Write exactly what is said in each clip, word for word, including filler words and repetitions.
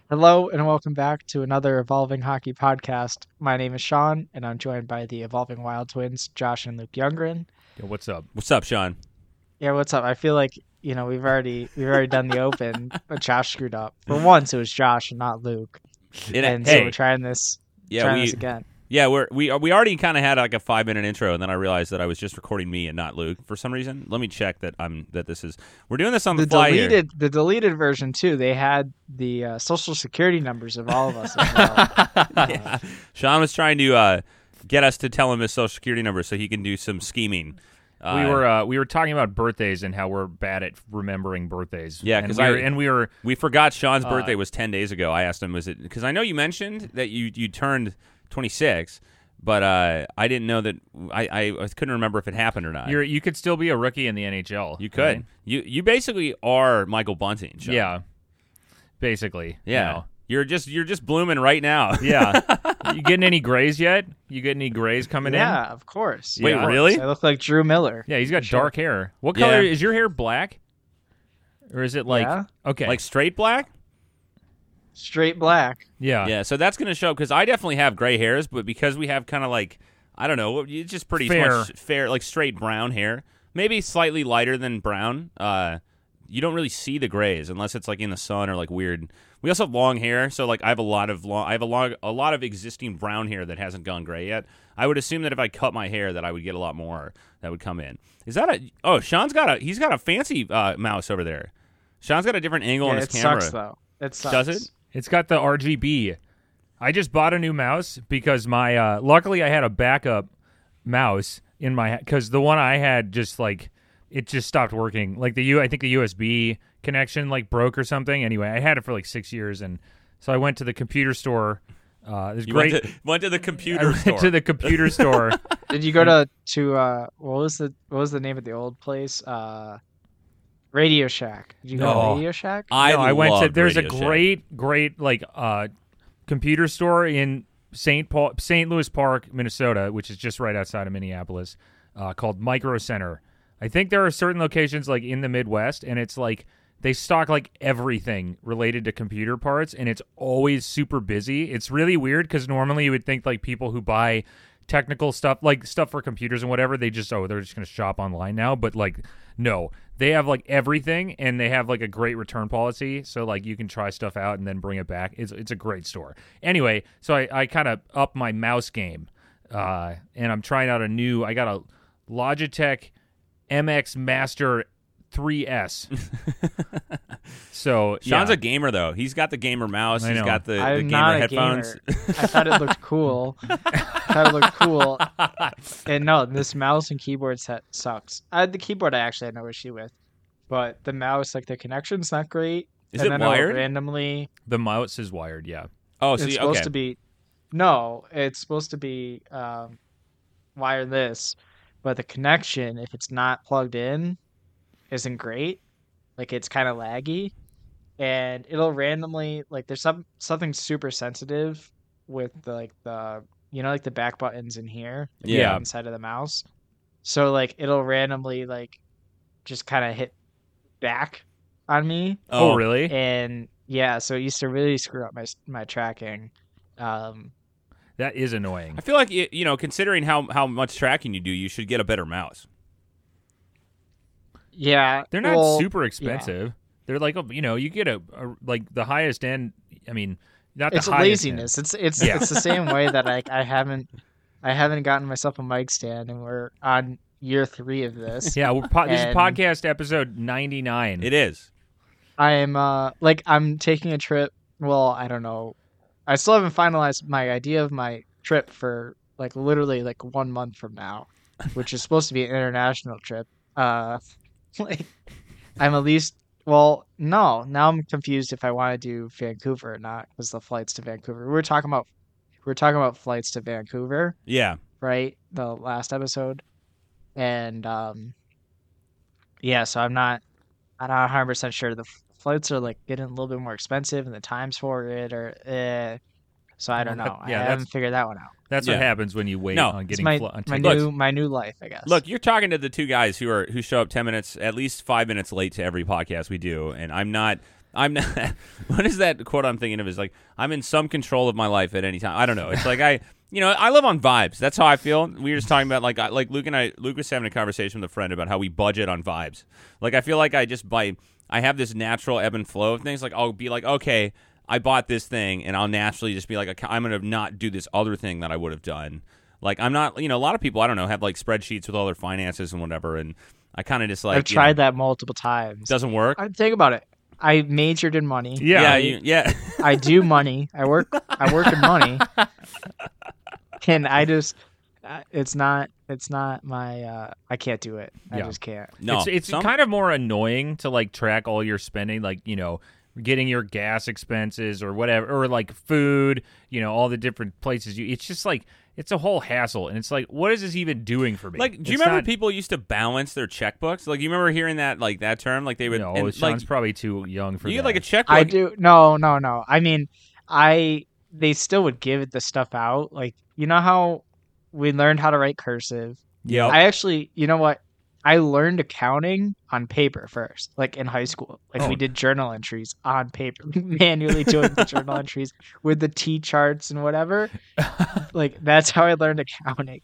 Hello and welcome back to another Evolving Hockey podcast. My name is Sean, and I'm joined by the Evolving Wild Twins, Josh and Luke Youngren. Yo, what's up? What's up, Sean? Yeah, what's up? I feel like you know we've already we've already done the open, but Josh screwed up. For once, it was Josh and not Luke, It, and hey, so we're trying this, yeah, trying we this again. yeah we're, we we already kind of had like a five minute intro, and then I realized that I was just recording me and not Luke for some reason. Let me check that I'm that this is we're doing this on the, The fly deleted, here. the deleted version too. They had the uh, social security numbers of all of us as well. Yeah. Sean was trying to uh, get us to tell him his social security number so he can do some scheming. Uh, we were uh, we were talking about birthdays and how we're bad at remembering birthdays. Yeah, and 'cause we I- were, and we were we forgot Sean's Uh, birthday was ten days ago. I asked him, was it because I know you mentioned that you you turned twenty-six, but uh, I didn't know that I, I I couldn't remember if it happened or not. you're you could still be a rookie in the N H L. you could right? you you basically are Michael Bunting. Sean. Yeah, basically. Yeah. you know. You're just you're just blooming right now. Yeah. You getting any grays yet? You getting any grays coming in? Yeah, of course. Wait, Of course. really? I look like Drew Miller. Yeah, he's got Sure. dark hair. What Yeah. color is your hair? Black, or is it like Yeah. okay? Like straight black? Straight black. yeah, Yeah, so that's going to show because I definitely have gray hairs, but because we have kind of like, I don't know, it's just pretty Fair. much fair, like straight brown hair. Maybe slightly lighter than brown. Uh, you don't really see the grays unless it's like in the sun or like weird. We also have long hair, so like I have a lot of long, I have a lot, a lot of existing brown hair that hasn't gone gray yet. I would assume that if I cut my hair, that I would get a lot more that would come in. Is that a? Oh, Sean's got a, he's got a fancy uh, mouse over there. Sean's got a different angle Yeah, on his it camera. sucks though. It sucks. Does it? It's got the R G B. I just bought a new mouse because my uh, luckily I had a backup mouse in my because the one I had just like it just stopped working. Like the U, I think the U S B connection like broke or something. Anyway, I had it for like six years, and so I went to the computer store. Uh, there's You great. went to, went to the I computer went store. to the computer store. Did you go to to uh what was the what was the name of the old place? Uh Radio Shack. Did you go No. to Radio Shack? I no, I went to. loved There's Radio a Shack. great, great like uh, computer store in Saint Paul, Saint Louis Park, Minnesota, which is just right outside of Minneapolis, uh, called Micro Center. I think there are certain locations like in the Midwest, and it's like they stock like everything related to computer parts, and it's always super busy. It's really weird because normally you would think like people who buy technical stuff, like stuff for computers and whatever, they just oh they're just gonna shop online now, but like no, they have like everything, and they have like a great return policy, so like you can try stuff out and then bring it back. It's it's a great store. Anyway, so I, I kind of up my mouse game, uh, and I'm trying out a new. I got a Logitech M X Master three S. So Sean's yeah. a gamer though. He's got the gamer mouse. I He's know. got the, the I'm gamer not a headphones. gamer. I thought it looked cool. I thought it looked cool. And no, this mouse and keyboard set sucks. I, the keyboard I actually had no issue with, but the mouse, like the connection's not great. Is and it then it'll wired? randomly, The mouse is wired. Yeah. Oh, so it's you, supposed okay. to be. No, it's supposed to be um, wireless, but the connection, if it's not plugged in, isn't great. Like it's kind of laggy, and it'll randomly like there's some something super sensitive with the like the you know like the back buttons in here, like, Yeah. the inside of the mouse. So like it'll randomly like just kind of hit back on me, Oh, really? and yeah, so it used to really screw up my my tracking. Um, That is annoying. I feel like it, you know, considering how how much tracking you do, you should get a better mouse. yeah, They're not well, super expensive. They're like, oh, you know, you get a, a like the highest end. I mean, not the It's highest laziness. It's it's Yeah. it's the same way that I I haven't I haven't gotten myself a mic stand, and we're on year three of this. End. Yeah, we're po- this is And- podcast episode ninety-nine. It is. I'm uh like I'm taking a trip. Well, I don't know. I still haven't finalized my idea of my trip for like literally like one month from now, which is supposed to be an international trip. Uh, like I'm at least. Well, no. Now I'm confused if I want to do Vancouver or not because the flights to Vancouver. We were talking about we were talking about flights to Vancouver, Yeah. right? The last episode, and um, yeah. So I'm not. I'm not one hundred percent sure. The f- flights are like getting a little bit more expensive, and the times for it are. Eh. So I don't Well, know. that- yeah, I that's- haven't figured that one out. That's Yeah. what happens when you wait No, on It's getting my fl- on my tickets. new my new life, I guess. Look, you're talking to the two guys who are who show up ten minutes, at least five minutes late to every podcast we do, and I'm not. I'm not. What is that quote I'm thinking of? Is like I'm in some control of my life at any time. I don't know. It's like I, you know, I live on vibes. That's how I feel. We were just talking about like I- like Luke and I. Luke was having a conversation with a friend about how we budget on vibes. Like I feel like I just by I have this natural ebb and flow of things. Like I'll be like, okay, I bought this thing, and I'll naturally just be like, I'm gonna not do this other thing that I would have done. Like I'm not, you know, a lot of people I don't know have like spreadsheets with all their finances and whatever, and I kind of just like I've tried you know, that multiple times. doesn't work. I think about it. I majored in money. Yeah. yeah, I, you, yeah. I do money. I work. I work in money. And I just, uh, it's not. It's not my. Uh, I can't do it. I Yeah. just can't. No, it's it's some- kind of more annoying to like track all your spending, like you know, getting your gas expenses or whatever, or like food, you know, all the different places you. It's just like it's a whole hassle, and it's like, what is this even doing for me? Like, do you It's remember not- people used to balance their checkbooks? Like, you remember hearing that, like that term? Like they would. No, and, Sean's like, probably too young for you that. get like a checkbook. I do. No, no, no. I mean, I. They still would give the stuff out. Like, you know how we learned how to write cursive. Yeah. I actually, you know what? I learned accounting on paper first, like in high school. Like Oh. we did journal entries on paper, manually doing the journal entries with the T charts and whatever. Like that's how I learned accounting.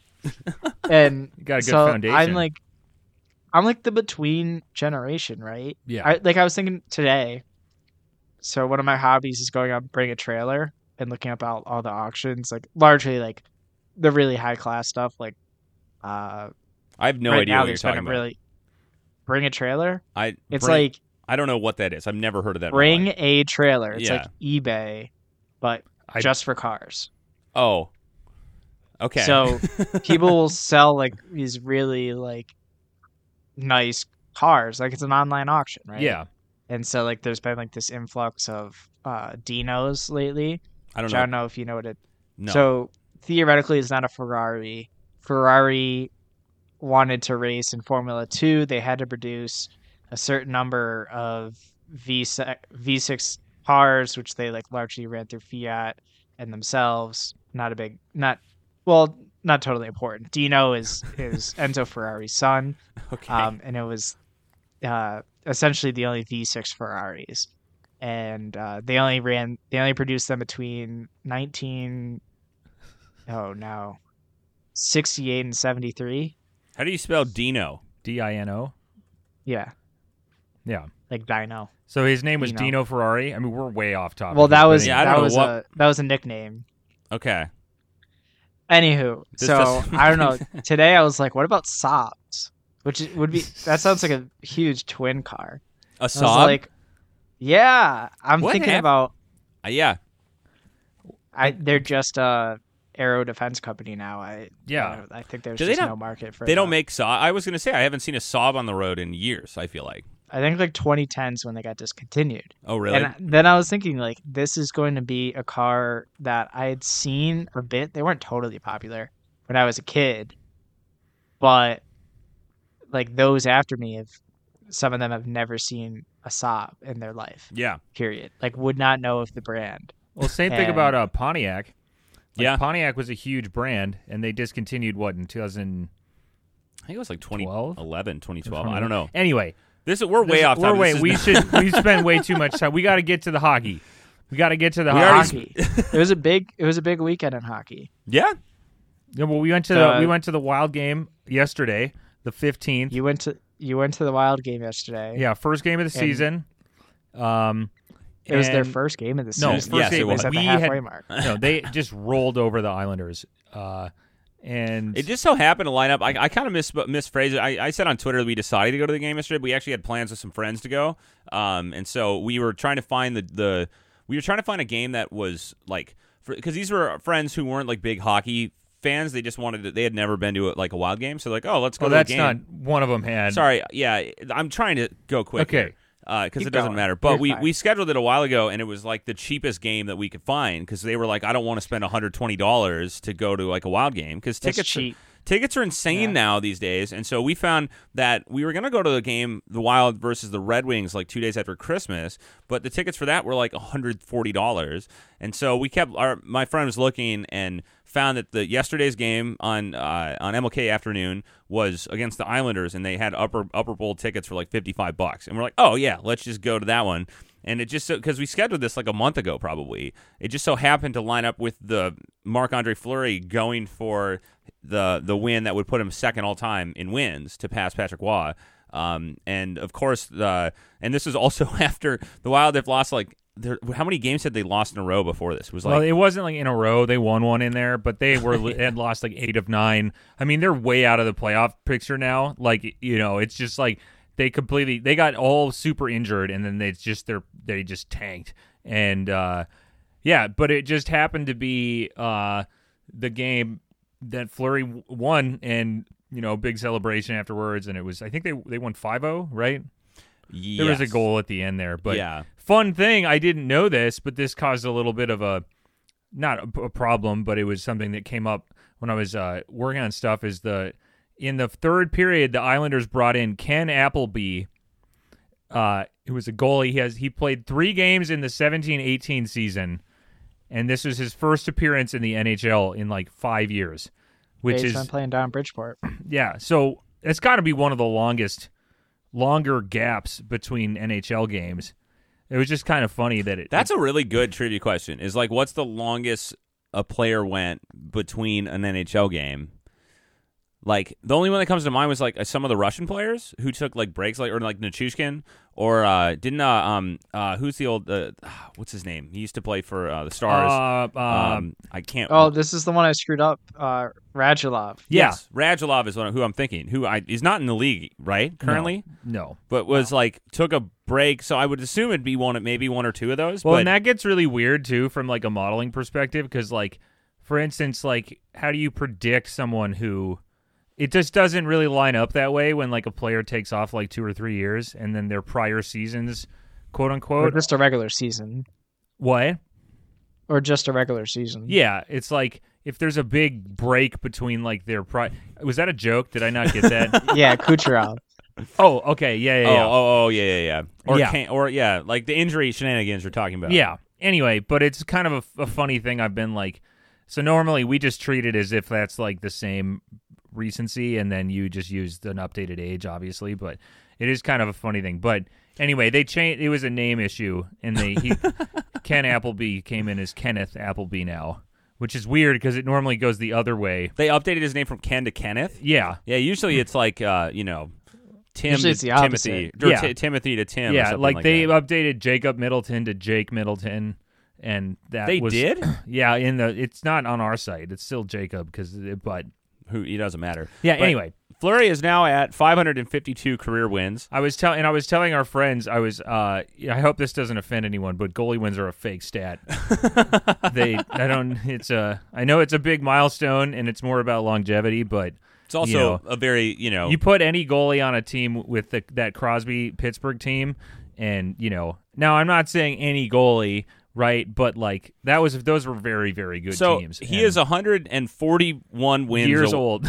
And You got a good so foundation. I'm like, I'm like the between generation, right? Yeah. I, like I was thinking today. So one of my hobbies is going out and bring a trailer and looking up all, all the auctions, like largely like the really high class stuff, like. Uh, I have no right idea now what they you're spend talking a about. really bring a trailer. I It's bring- like I don't know what that is. I've never heard of that. in my bring life. a trailer. It's Yeah. like eBay, but I- just for cars. Oh. Okay. So people will sell like these really like nice cars. Like it's an online auction, right? Yeah. And so like there's been like this influx of uh Dinos lately. I don't Which know. I don't know if you know what it. No. So theoretically, it's not a Ferrari. Ferrari wanted to race in Formula Two. They had to produce a certain number of V six cars, which they like largely ran through Fiat and themselves. Not a big, not well, not totally important. Dino is is Enzo Ferrari's son, okay. um, and it was uh, essentially the only V six Ferraris. And uh, they only ran, they only produced them between nineteen, oh no, sixty-eight and seventy-three. How do you spell Dino? D I N O. Yeah, Yeah. like Dino. So his name was Dino. Dino Ferrari. I mean, we're way off topic. Well, that here, was but Yeah, I don't that know was what- a that was a nickname. Okay. Anywho, This so doesn't- I don't know. Today I was like, what about Saabs? Which is- would be that sounds like a huge twin car. A I was Saab? like, yeah, I'm What thinking hap- about. Uh, yeah. I they're just a aero defense company now. I Yeah. I, I think there's Do they just not- no market for. They don't that. make Saab. I was going to say, I haven't seen a Saab on the road in years, I feel like. I think like twenty tens when they got discontinued. Oh, really? And then I was thinking like this is going to be a car that I had seen a bit. They weren't totally popular when I was a kid, but like those after me have some of them have never seen a Saab in their life. yeah. Period. Like would not know of the brand. Well, same thing And- about uh, Pontiac. Like, Yeah. Pontiac was a huge brand, and they discontinued what in two thousand I think it was like twenty twelve? eleven, twenty twelve. I don't know. Anyway, This is, we're way this- off We're topic. way. This is We not- should. We spend way too much time. We got to get to the hockey. We got to get to the We hockey. already Hockey. It was a big it was a big weekend in hockey. Yeah. Yeah, well, we went to the Uh, we went to the Wild game yesterday, the fifteenth. You went to you went to the Wild game yesterday. Yeah, first game of the And- season. Um, It was their and- first game of the No, season. first Yes, game it was. at the we halfway had, mark. no, they just rolled over the Islanders. Uh, and It just so happened to line up. I, I kind of mis- misphrased it. I, I said on Twitter that we decided to go to the game yesterday. But we actually had plans with some friends to go, um, and so we were trying to find the, the we were trying to find a game that was like because these were friends who weren't like big hockey fans. They just wanted to, they had never been to a, like a Wild game, so like oh let's go well, to the that's game. not one of them had. Sorry, yeah, I'm trying to go quick. Okay. here. Because Keep it doesn't going. matter. But You're we, fine. we scheduled it a while ago, and it was like the cheapest game that we could find because they were like, I don't want to spend one hundred twenty dollars to go to like a Wild game because That's tickets cheap. tickets are insane Yeah. now these days. And so we found that we were going to go to the game, the Wild versus the Red Wings, like two days after Christmas, but the tickets for that were like one hundred forty dollars. And so we kept our my friend was looking and found that the yesterday's game on uh, on M L K afternoon was against the Islanders, and they had upper upper bowl tickets for like fifty-five bucks. And we're like, oh yeah, let's just go to that one. And it just because we scheduled this like a month ago, probably it just so happened to line up with the Marc-Andre Fleury going for the the win that would put him second all time in wins to pass Patrick Waugh. Um, and of course, the and this is also after the Wild have lost like there, how many games had they lost in a row before this? It was like well, it wasn't like in a row. They won one in there, but they were had lost like eight of nine. I mean, they're way out of the playoff picture now. Like you know, it's just like. They completely they got all super injured and then they just they're they just tanked and uh, yeah, but it just happened to be uh, the game that Fleury won and you know big celebration afterwards and it was I think they they won five oh, right? Yes. There was a goal at the end there, but yeah. Fun thing, I didn't know this, but this caused a little bit of a not a, a problem, but it was something that came up when I was uh, working on stuff is the in the third period, the Islanders brought in Ken Appleby, uh, who was a goalie. He has he played three games in the seventeen eighteen season, and this was his first appearance in the N H L in like five years, which Based is on playing down Bridgeport. yeah. So it's got to be one of the longest, longer gaps between N H L games. It was just kind of funny that it. That's a really good trivia question. Is like, what's the longest a player went between an N H L game? Like the only one that comes to mind was like uh, some of the Russian players who took like breaks, like or like Nichushkin, or uh, didn't uh, um uh, who's the old uh, what's his name? He used to play for uh, the Stars. Uh, uh, um, I can't. Oh, this is the one I screwed up. Uh, Radulov. yeah. Yes, Radulov is one, who I'm thinking. Who I he's not in the league right currently, No. but was like took a break. So I would assume it'd be one, maybe one or two of those. Well, but and that gets really weird too from like a modeling perspective because, like, for instance, like, how do you predict someone who it just doesn't really line up that way when like a player takes off like two or three years and then their prior seasons, quote Or unquote, just a regular season. what? Or just a regular season. Yeah, it's like if there's a big break between like their pri. Was that a joke? Did I not get that? Yeah, Kucherov. Oh, okay, yeah, yeah, oh, yeah. oh, oh, yeah, yeah, yeah. Or Yeah. Can, or yeah, like the injury shenanigans we're talking about. Yeah. Anyway, but it's kind of a, a funny thing. I've been like, so normally we just treat it as if that's like the same recency, and then you just use an updated age, obviously. But it is kind of a funny thing. But anyway, they changed. It was a name issue, and they he, Ken Appleby came in as Kenneth Appleby now, which is weird because it normally goes the other way. They updated his name from Ken to Kenneth. Yeah. Yeah, usually it's like uh, you know, Tim Usually to it's the Timothy, opposite. or Yeah. Ti- Timothy to Tim. or Yeah, something like, like they that. updated Jacob Middleton to Jake Middleton, and that They was, did? Yeah, in the it's not on our site. It's still Jacob because, but Who he doesn't matter. yeah. But Anyway, Fleury is now at five hundred fifty-two career wins. I was telling and I was telling our friends I was. Uh, I hope this doesn't offend anyone, but goalie wins are a fake stat. they, I don't. It's a. I know it's a big milestone, and it's more about longevity, but. It's also You know, a very you know. You put any goalie on a team with the, that Crosby Pittsburgh team, and you know. Now I'm not saying any goalie, right? But like that was those were very very good so teams. he and is one hundred forty-one wins years a- old.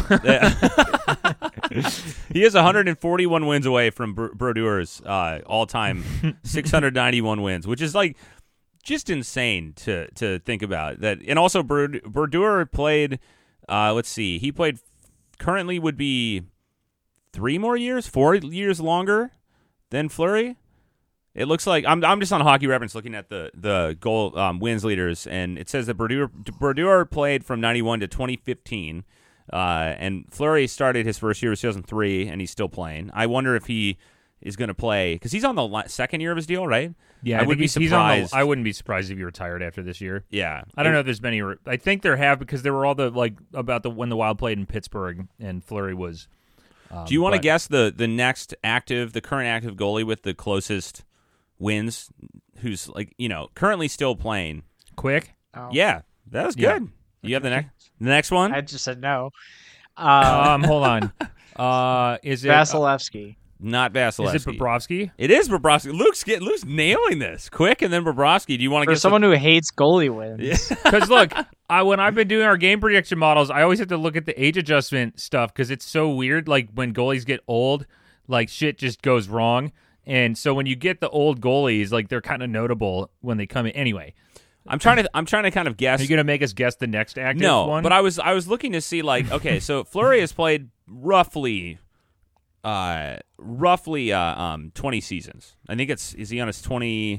He is one hundred forty-one wins away from Br- Brodeur's uh, all-time six hundred ninety-one wins, which is like just insane to to think about. That and also Brodeur Brodeur played. Uh, let's see, he played. Currently would be three more years, four years longer than Fleury. It looks like I'm I'm just on Hockey Reference looking at the the goal um, wins leaders, and it says that Brodeur Brodeur played from ninety-one to twenty fifteen, uh, and Fleury started his first year was two thousand three, and he's still playing. I wonder if he is going to play because he's on the la- second year of his deal, right? Yeah, I, I would think be he's- he's on the- surprised. I wouldn't be surprised if he retired after this year. yeah, I don't know if there's many. Re- I think there have because there were all the like about the when the Wild played in Pittsburgh and Fleury was. Um, Do you want to but- guess the the next active, the current active goalie with the closest wins? Who's like you know currently still playing? quick? Oh. Yeah, that was Yeah. good. You have the next the next one. I just said no. Uh, Um, hold on. Uh, is it Vasilevsky. Not Vasilevsky. Is it Bobrovsky? It is Bobrovsky. Luke's get Luke's nailing this quick, and then Bobrovsky. Do you want to For get someone who hates goalie wins. Because look, I when I've been doing our game prediction models, I always have to look at the age adjustment stuff because it's so weird. Like when goalies get old, like shit just goes wrong. And so when you get the old goalies, like they're kind of notable when they come in. Anyway, I'm trying to. I'm trying to kind of guess. are you gonna make us guess the next active no, one? but I was I was looking to see like okay, so Fleury has played roughly, uh, roughly uh, um twenty seasons. I think it's is he on his twenty?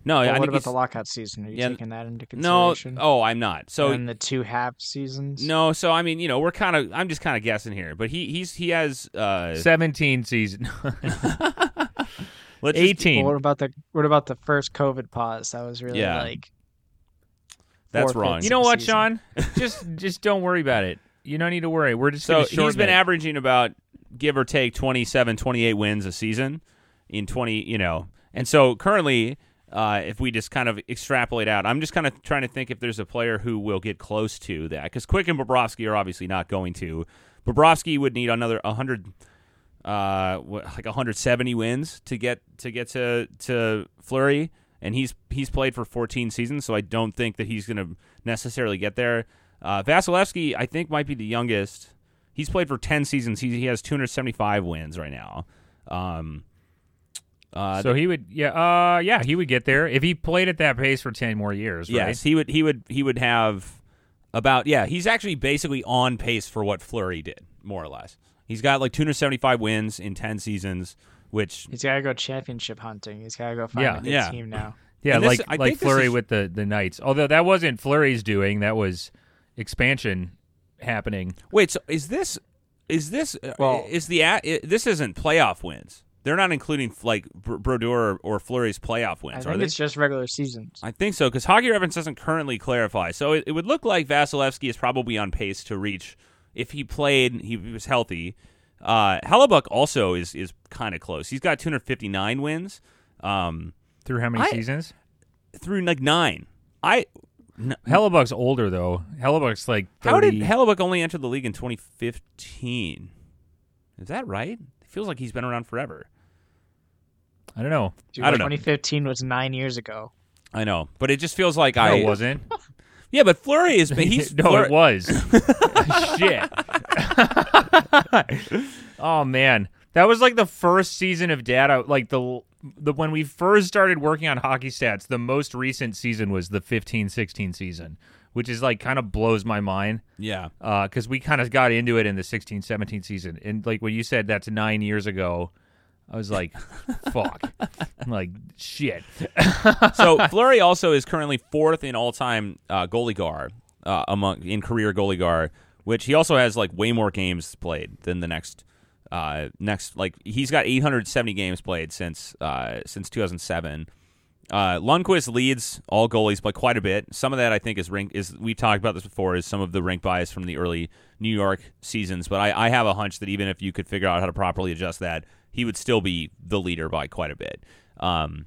No, Well, I what think about he's, the lockout season? Are you Yeah, taking that into no. consideration? Oh, I'm not. So and the two half seasons. no. So I mean, you know, we're kind of. I'm just kind of guessing here, but he he's he has uh, seventeen season. let's just- eighteen. Well, what about the what about the first COVID pause? That was really Yeah. like. That's four wrong. fifths You know of the what, season. Sean? just just don't worry about it. You don't need to worry. We're just So gonna he's shorten been it. averaging about give or take twenty-seven, twenty-eight wins a season in twenty, you know. And so currently, uh, if we just kind of extrapolate out, I'm just kind of trying to think if there's a player who will get close to that. Because Quick and Bobrovsky are obviously not going to. Bobrovsky would need another one hundred, uh, what, like one hundred seventy wins to get to get to to Fleury, and he's he's played for fourteen seasons, so I don't think that he's going to necessarily get there. Uh, Vasilevsky, I think, might be the youngest. He's played for ten seasons. He he has two hundred seventy-five wins right now. Um, uh, So he would, yeah, uh, yeah, he would get there if he played at that pace for ten more years. Right? yes, he would. He would. He would have about yeah. He's actually basically on pace for what Fleury did, more or less. He's got like two hundred seventy-five wins in ten seasons, which He's got to go championship hunting. He's got to go find Yeah. a good Yeah. team now. Yeah, And this- like I like think this Fleury is- with the the Knights. Although that wasn't Fleury's doing, that was expansion happening. wait. So is this is this uh, Well- is the a- i this isn't playoff wins? They're not including like Br- Brodeur or, or Fleury's playoff I wins, are think they? it's just regular seasons. I think so, because Hockey Reference doesn't currently clarify. So it, it would look like Vasilevsky is probably on pace to reach, if he played, he was healthy. Uh, Hellebuck also is is kind of close. He's got two hundred fifty-nine wins um, Through how many I- seasons? through like nine. I n- Hellebuck's older though. Hellebuck's like thirty. How did Hellebuck only enter the league in twenty fifteen? Is that right? It feels like he's been around forever. I don't know. Dude, I don't know. twenty fifteen was nine years ago. I know, but it just feels like No, I it wasn't. Yeah, but Fleury is he's no, Fleur- it was. Shit. Oh man, that was like the first season of data. Like the the when we first started working on hockey stats, the most recent season was the fifteen sixteen season, which is like kind of blows my mind. Yeah. Because we kind of got into it in the sixteen seventeen season, and like when you said that's nine years ago, I was like, fuck, I'm like shit. So Fleury also is currently fourth in all-time uh, goalie gar uh, among in career goalie gar, which he also has like way more games played than the next uh, next like he's got eight hundred seventy games played since uh, since two thousand seven. Uh, Lundqvist leads all goalies by quite a bit. Some of that I think is rink is we talked about this before is some of the rink bias from the early New York seasons, but I, I have a hunch that even if you could figure out how to properly adjust that, he would still be the leader by quite a bit. Um,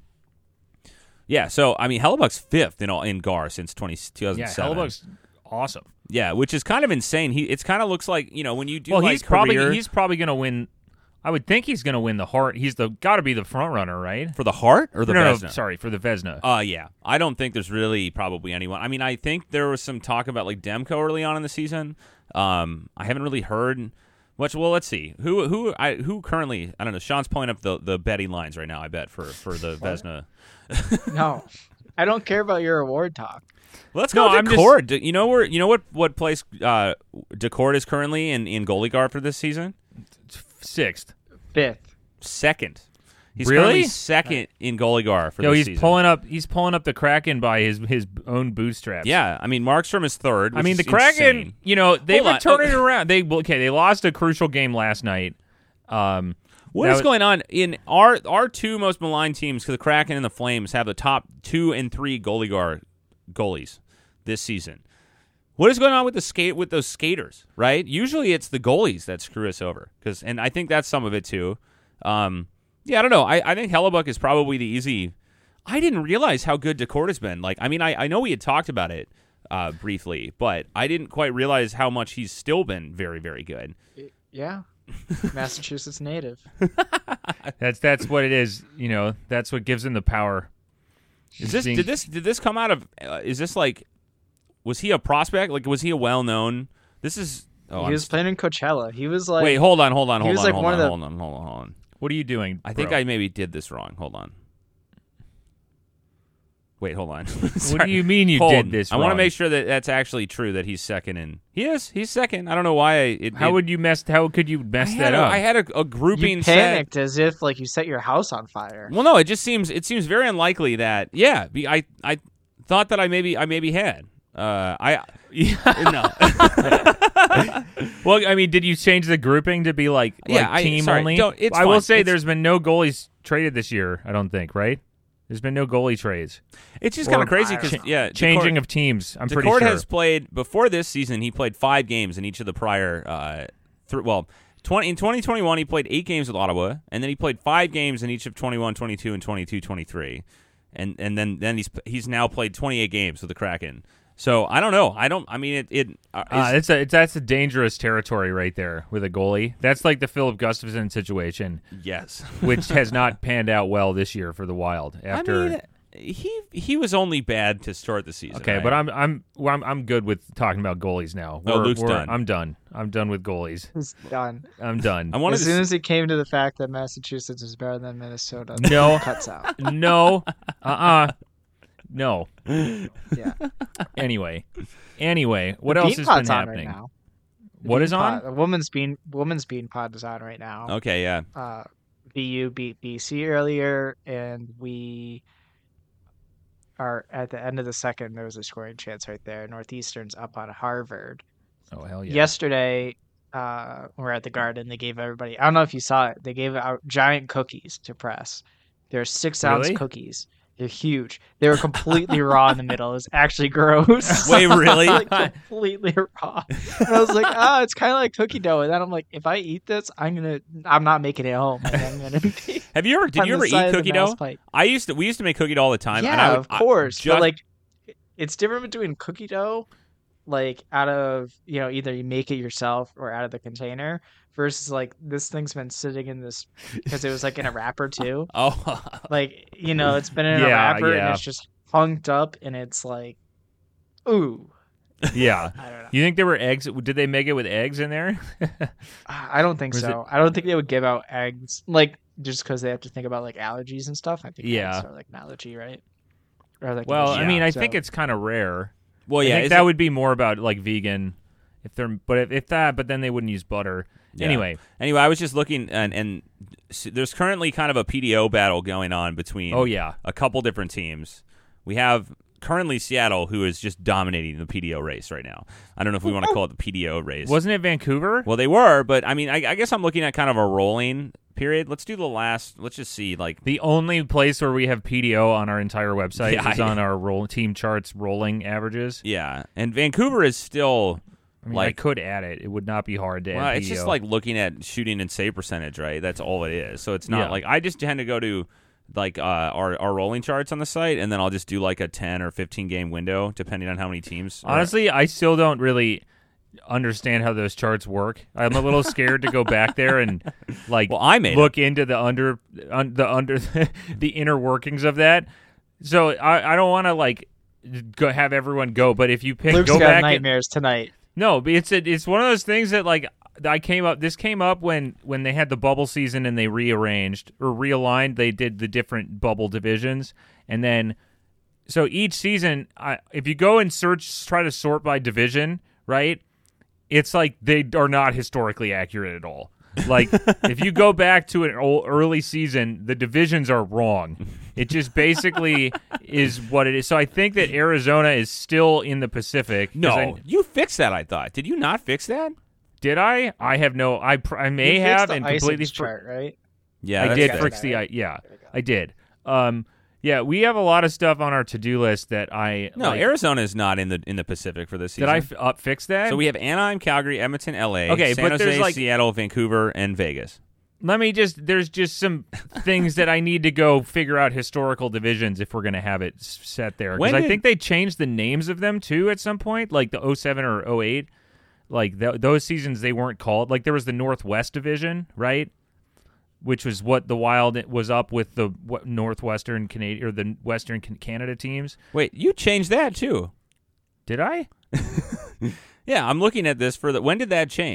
yeah, so I mean, Hellebuck's fifth in all, in Gar since twenty, two thousand Yeah, seven. Hellebuck's awesome. Yeah, which is kind of insane. He it's kind of looks like you know when you do Well, like he's probably career- he's probably gonna win. I would think he's gonna win the Hart. He's the got to be the front runner, right? for the Hart or the no, Vezina. no, sorry for the Vesna. Uh, yeah. I don't think there's really probably anyone. I mean, I think there was some talk about like Demko early on in the season. Um, I haven't really heard much. Well, let's see who who I who currently I don't know. Sean's pulling up the, the betting lines right now. I bet for for the Vesna. No, I don't care about your award talk. Let's No, go I'm just- Decord. Do- You know where you know what what place uh Decord is currently in in goalie guard for this season? Sixth. Fifth. Second. He's Really? currently second in goalie guard for Yo, this he's season. pulling up. He's pulling up the Kraken by his his own bootstraps. Yeah, I mean Markstrom is third. I which mean is the Kraken. insane. You know they've Hold on. been turning Oh. it around. They okay. They lost a crucial game last night. Um, What that is was- going on in our our two most maligned teams? Because the Kraken and the Flames have the top two and three goalie guard goalies this season. What is going on with the skate with those skaters? Right? Usually it's the goalies that screw us over. Because and I think that's some of it too. Um, yeah, I don't know. I, I think Hellebuck is probably the easy. I didn't realize how good Decord has been. Like, I mean, I, I know we had talked about it uh, briefly, but I didn't quite realize how much he's still been very, very good. Yeah. Massachusetts native. that's that's what it is. You know that's what gives him the power. Is this Being- did this did this come out of? Uh, is this like? Was he a prospect? Like, was he a well known? This is. Oh, he I'm was st- playing in Coachella. He was like, wait, hold on, hold on, he hold was on, like hold one on, of the- hold on, hold on, hold on. What are you doing? I think bro? I maybe did this wrong. Hold on. Wait, hold on. What do you mean you Hold. did this I want to wrong? make sure that that's actually true. That he's second in. He is. He's second. I don't know why. I, it, How it, would you mess? How could you mess I that had a, up? I had a, a grouping You set. panicked as if like you set your house on fire. Well, no, it just seems it seems very unlikely that. Yeah, be- I I thought that I maybe I maybe had. Uh, I no. Well, I mean, did you change the grouping to be like, like Yeah, I- team sorry, only? don't- it's I will fine. say It's- there's been no goalies traded this year. I don't think, right? There's been no goalie trades. It's just Or kind of crazy I don't because know. yeah, Changing Decord- of teams. I'm pretty Decord sure. has played before this season. He played five games in each of the prior. Uh, th- well, twenty in twenty twenty-one he played eight games with Ottawa, and then he played five games in each of twenty-one, twenty-two, and twenty-two, twenty-three, and and then then he's he's now played twenty-eight games with the Kraken. So I don't know. I don't. I mean, it. it uh, Uh, is- it's a it's, that's a dangerous territory right there with a goalie. That's like the Philip Gustafson situation, yes. which has not panned out well this year for the Wild. After I mean, he he was only bad to start the season. okay, right? but I'm I'm well, I'm I'm good with talking about goalies now. Oh, We're- Luke's we're- done. I'm done. I'm done with goalies. It's done. I'm done. I wanted As to. soon s- as it came to the fact that Massachusetts is better than Minnesota, No. it cuts out. No. Uh uh No. Yeah. Anyway. Anyway, what The else Bean has Pod's been on happening? right now. The What Bean is on? Pod- The woman's bean woman's bean pod is on right now. okay, yeah. Uh, B U beat B C earlier, and we are at the end of the second. There was a scoring chance right there. Northeastern's up on Harvard. Oh hell yeah. Yesterday, uh, we we're at the Garden. They gave everybody. I don't know if you saw it. They gave out giant cookies to press. They're six ounce Really? cookies. They're huge. They were completely raw in the middle. It was actually gross. Wait, really? like completely raw. And I was like, oh, it's kind of like cookie dough. And then I'm like, if I eat this, I'm gonna, I'm not making it home. Like, I'm gonna be Have you ever? Did on you the ever side eat of the cookie mouse dough? pipe. I used to. We used to make cookie dough all the time. Yeah, and I would, of course. I, just, But like, it's different between cookie dough, like out of you know either you make it yourself or out of the container, versus like this thing's been sitting in this because it was like in a wrapper too. oh, Like you know, it's been in a Yeah, wrapper yeah. and it's just hunked up and it's like, ooh, Yeah. I don't know. You think there were eggs? Did they make it with eggs in there? I don't think Was so. I don't think they would give out eggs like just because they have to think about like allergies and stuff. I think Yeah. eggs are like an allergy, right? Or like Well, an I mean, I so- think it's kind of rare. well, I yeah. think is that it- would be more about like vegan, if they're. But if, if that, but then they wouldn't use butter. Yeah. Anyway, Anyway, I was just looking, and, and s- there's currently kind of a P D O battle going on between oh yeah, a couple different teams. We have currently Seattle, who is just dominating the P D O race right now. I don't know if we want to call it the P D O race. wasn't it Vancouver? Well, they were, but I mean, I, I guess I'm looking at kind of a rolling period. Let's do the last. Let's just see, like, The only place where we have P D O on our entire website Yeah, is I- on our roll team charts rolling averages. yeah. And Vancouver is still. I mean, I Like- could add it. It would not be hard to Well, add it's P D O. just like looking at shooting and save percentage, right? That's all it is. So it's not Yeah. like I just tend to go to like uh, our our rolling charts on the site, and then I'll just do like a ten or fifteen game window, depending on how many teams. are- Honestly, I still don't really understand how those charts work. I'm a little scared to go back there and like well, I made look into the under un, the under the inner workings of that. So I, I don't want to like go have everyone go, but if you pick Luke's go got back and, nightmares tonight. no, but it's a, it's one of those things that like I came up. This came up when when they had the bubble season and they rearranged or realigned. They did the different bubble divisions, and then so each season, I, if you go and search, try to sort by division, right? It's like they are not historically accurate at all. Like if you go back to an old, early season, the divisions are wrong. It just basically is what it is. So I think that Arizona is still in the Pacific. 'cause no. I- You fixed that. I thought. Did you not fix that? did I? I have no. I pr- I may You fixed have the and Isons completely. fr- chart, right? Yeah, I that's did good. fix the. I, yeah, There we go. I did. Um, yeah, we have a lot of stuff on our to do list that I No, like, Arizona is not in the in the Pacific for this season. Did I f- up fix that? So we have Anaheim, Calgary, Edmonton, L A, Okay, San but there's, Jose, like- Seattle, Vancouver, and Vegas. Let me just. There's just some things that I need to go figure out historical divisions if we're going to have it s- set there. When Because I did- think they changed the names of them too at some point, like the oh seven or oh eight. Like th- those seasons, they weren't called. Like there was the Northwest Division, right? Which was what the Wild was up with the what, Northwestern Canadian or the Western Can- Canada teams. Wait, you changed that too? Did I? Yeah, I'm looking at this for the. When did that change?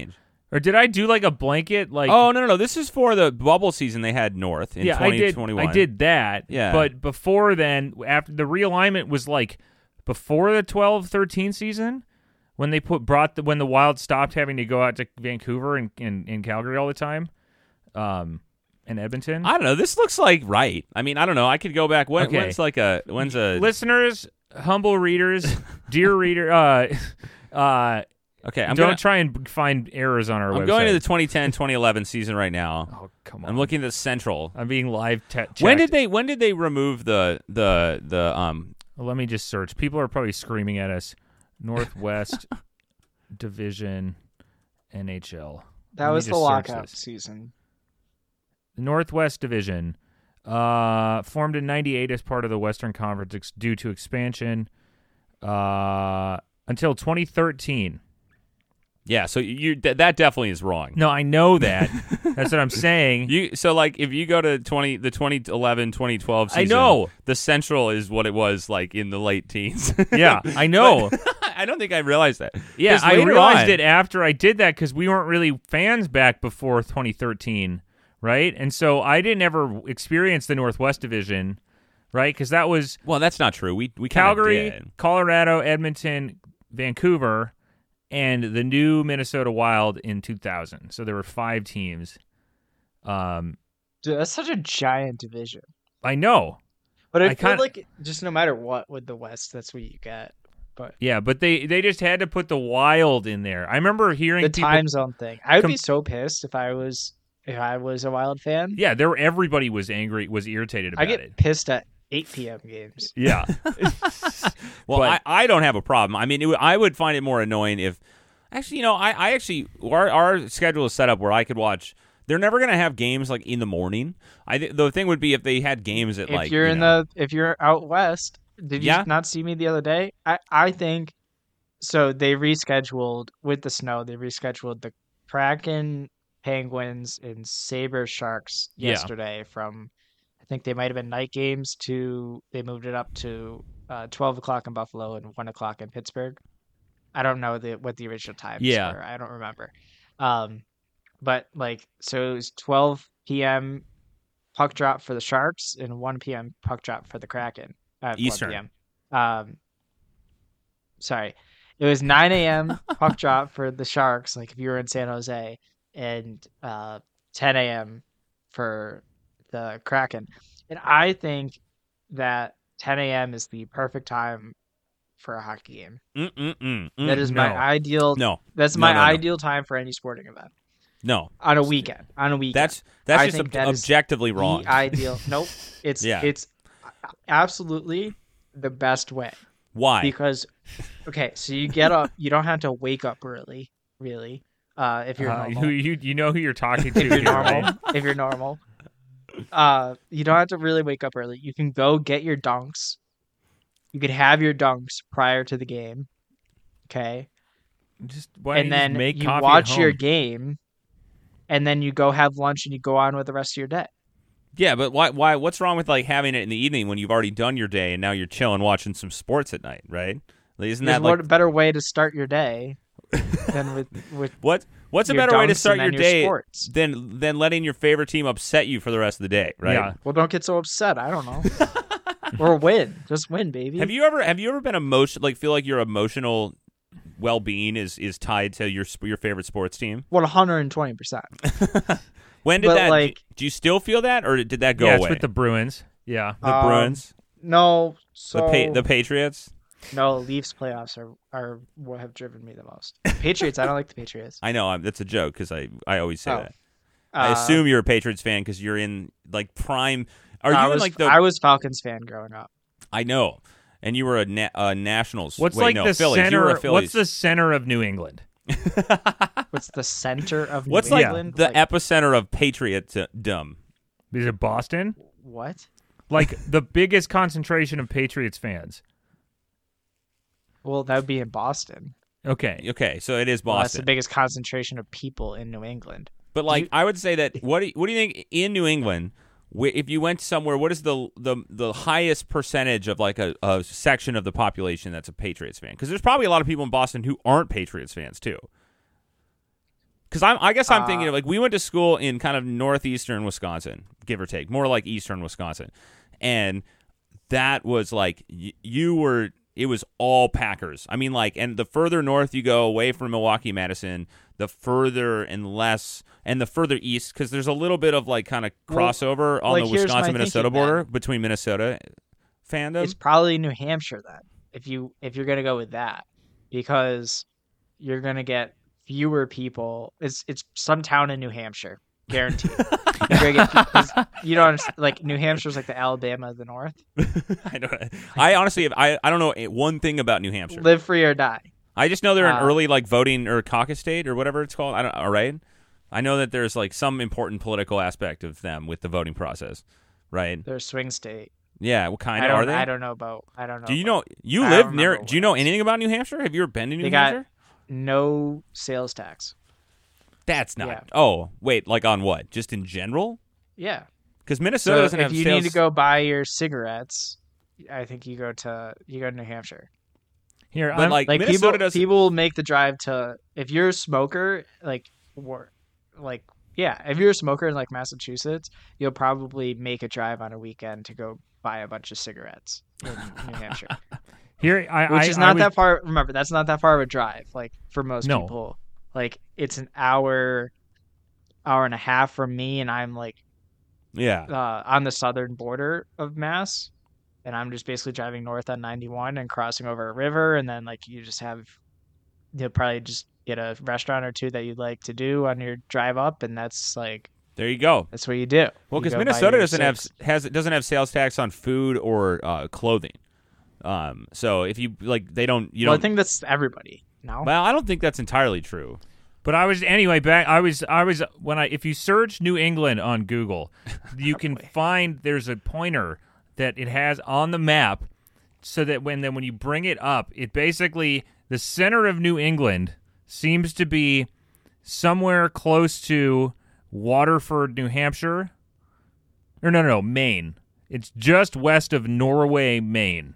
Or did I do like a blanket? Like Oh no, no, no! This is for the bubble season they had North in yeah, I did. twenty twenty-one. I did that. Yeah. But before then, after the realignment was like before the twelve thirteen season, when they put brought the when the Wild stopped having to go out to Vancouver and in, in Calgary all the time, um, and Edmonton. I don't know. This looks like right. I mean, I don't know. I could go back. When, Okay. When's like a when's a Listeners, humble readers, dear reader, uh, uh, okay? I'm don't gonna, try and find errors on our I'm website. going to the twenty ten twenty eleven season right now. Oh come on! I'm looking at the Central. I'm being live te- checked. When did they when did they remove the the the um Well, let me just search. People are probably screaming at us. Northwest Division N H L. That Let me was the just search lockout this. season. The Northwest Division, uh, formed in ninety-eight as part of the Western Conference ex- due to expansion uh, until twenty thirteen. yeah? So you th- that definitely is wrong. No, I know that. That's what I'm saying. You so like if you go to twenty the twenty eleven twenty twelve I season, know. the Central is what it was like in the late teens. Yeah, I know. I don't think I realized that. Yeah, 'Cause I later realized on- it after I did that because we weren't really fans back before twenty thirteen, right? And so I didn't ever experience the Northwest Division, right? Because that was Well, that's not true. We we kinda Calgary, did. Colorado, Edmonton, Vancouver, and the new Minnesota Wild in two thousand. So there were five teams. Um, Dude, that's such a giant division. I know. But I, I feel kinda- like just no matter what with the West, that's what you get. But Yeah, but they, they just had to put the Wild in there. I remember hearing the people. time zone thing, I would com- be so pissed if I was if I was a Wild fan. Yeah, there were, everybody was angry, was irritated about I get it. pissed at eight p.m. games. Yeah. Well, But- I, I don't have a problem. I mean, it, would- I would find it more annoying if, actually, you know, I, I actually our our schedule is set up where I could watch. They're never gonna have games like in the morning. I th- the thing would be if they had games at If like you're you in know, the if you're out west, did you Yeah. not see me the other day? I I think so. They rescheduled with the snow. They rescheduled the Kraken, Penguins, and Saber Sharks Yeah. yesterday from. I think they might have been night games to. They moved it up to uh, twelve o'clock in Buffalo and one o'clock in Pittsburgh. I don't know the what the original times Yeah. were. I don't remember. Um, but like so it was twelve p.m. puck drop for the Sharks and one p.m. puck drop for the Kraken at Eastern. one p.m. Um, sorry, it was nine a.m. puck drop for the Sharks. Like if you were in San Jose, and uh, ten a.m. for the Kraken. And I think that ten a.m. is the perfect time for a hockey game. mm, mm, mm, mm. That is my no. ideal. no, That's No, my no, no. ideal time for any sporting event no. on a weekend. On a weekend. That's that's I just think ob- that is objectively wrong. the ideal. Nope. It's Yeah. it's absolutely the best way Why? because okay, so you get up. You don't have to wake up early, really. Uh, if you're Uh, normal. who you you know who you're talking to. if you're here, right? normal, if you're normal, uh, you don't have to really wake up early. You can go get your dunks. You could have your dunks prior to the game, okay, Just why don't and you just then make you coffee watch at your home? game, and then you go have lunch and you go on with the rest of your day. Yeah, but why? Why? What's wrong with like having it in the evening when you've already done your day and now you're chilling watching some sports at night, right? Like, isn't There's that like what better way to start your day than with with what? What's a your better way to dunks start and your then your day sports. than than letting your favorite team upset you for the rest of the day, right? Yeah. well, don't get so upset. I don't know, or win, just win, baby. Have you ever have you ever been emotion like feel like your emotional well being is is tied to your sp- your favorite sports team? One hundred twenty percent. When did But, that? like- do, do you still feel that, or did that go yeah, away? it's with the Bruins. Yeah. The Um, Bruins, No, so the pa- the Patriots. no Leafs playoffs are are what have driven me the most. Patriots, I don't like the Patriots. I know I'm, that's a joke because I I always say Oh. that. I Uh, assume you're a Patriots fan because you're in like prime. Are I you in was like the? I was Falcons fan growing up. I know, and you were a na- uh, Nationals. What's Wait, like no, the Phillies. You center? were a Phillies. What's the center of New England? What's the center of New What's like England? the Like, epicenter of patriotism? Is it Boston? what? Like the biggest concentration of Patriots fans. Well, that would be in Boston. Okay. Okay, so it is Well, that's the Boston. biggest concentration of people in New England. But like, You- I would say that what do you, what do you think in New England? wh- If you went somewhere, what is the the the highest percentage of like a, a section of the population that's a Patriots fan? Because there's probably a lot of people in Boston who aren't Patriots fans too. Because I'm, I guess I'm Uh, thinking of, like, we went to school in kind of northeastern Wisconsin, give or take, more like eastern Wisconsin, and that was like y- you were. It was all Packers. I mean, like, and the further north you go away from Milwaukee, Madison, the further and less, and the further east, because there's a little bit of like kind of Well, crossover on like, the here's my Wisconsin Minnesota thinking, border then. between Minnesota fandom. It's probably New Hampshire then, if you if you're gonna go with that, because you're gonna get fewer people. It's it's some town in New Hampshire, guaranteed. You're gonna get pe- 'cause you don't understand, like New Hampshire's like the Alabama of the North. I don't. I honestly, I I don't know one thing about New Hampshire. Live free or die. I just know they're an Uh, early like voting or caucus state or whatever it's called. I don't. All right. I know that there's like some important political aspect of them with the voting process, right? They're a swing state. Yeah. What kind I of don't. are they? I don't know about. I don't know. Do you about- know? You I live don't near. remember Do you what know else. anything about New Hampshire? Have you ever been to New They got Hampshire? no sales tax. That's not. yeah. Oh, wait. Like on what? Just in general? Yeah. Because Minnesota So doesn't if have you sales. need to go buy your cigarettes, I think you go to you go to New Hampshire. Here, But I'm like, Like Minnesota people, doesn't. people will make the drive to if you're a smoker, like or like yeah, if you're a smoker in like Massachusetts, you'll probably make a drive on a weekend to go buy a bunch of cigarettes in New Hampshire, here. I, which I, is I not was, that far. Remember, that's not that far of a drive. Like for most No. people, like it's an hour, hour and a half from me, and I'm like yeah. uh, on the southern border of Mass, and I'm just basically driving north on ninety-one and crossing over a river, and then like you just have you'll probably just get a restaurant or two that you'd like to do on your drive up, and that's like There you go. that's what you do. Well, You because go buy Minnesota your doesn't have six. has doesn't have sales tax on food or uh, clothing. Um, so if you like, they don't. You Well, I don't. think that's everybody. No, Well, I don't think that's entirely true. But I was anyway back. I was I was when I if you search New England on Google, you can find there's a pointer that it has on the map, so that when then when you bring it up, it basically the center of New England seems to be somewhere close to Waterford, New Hampshire. Or no, no, no, Maine. It's just west of Norway, Maine.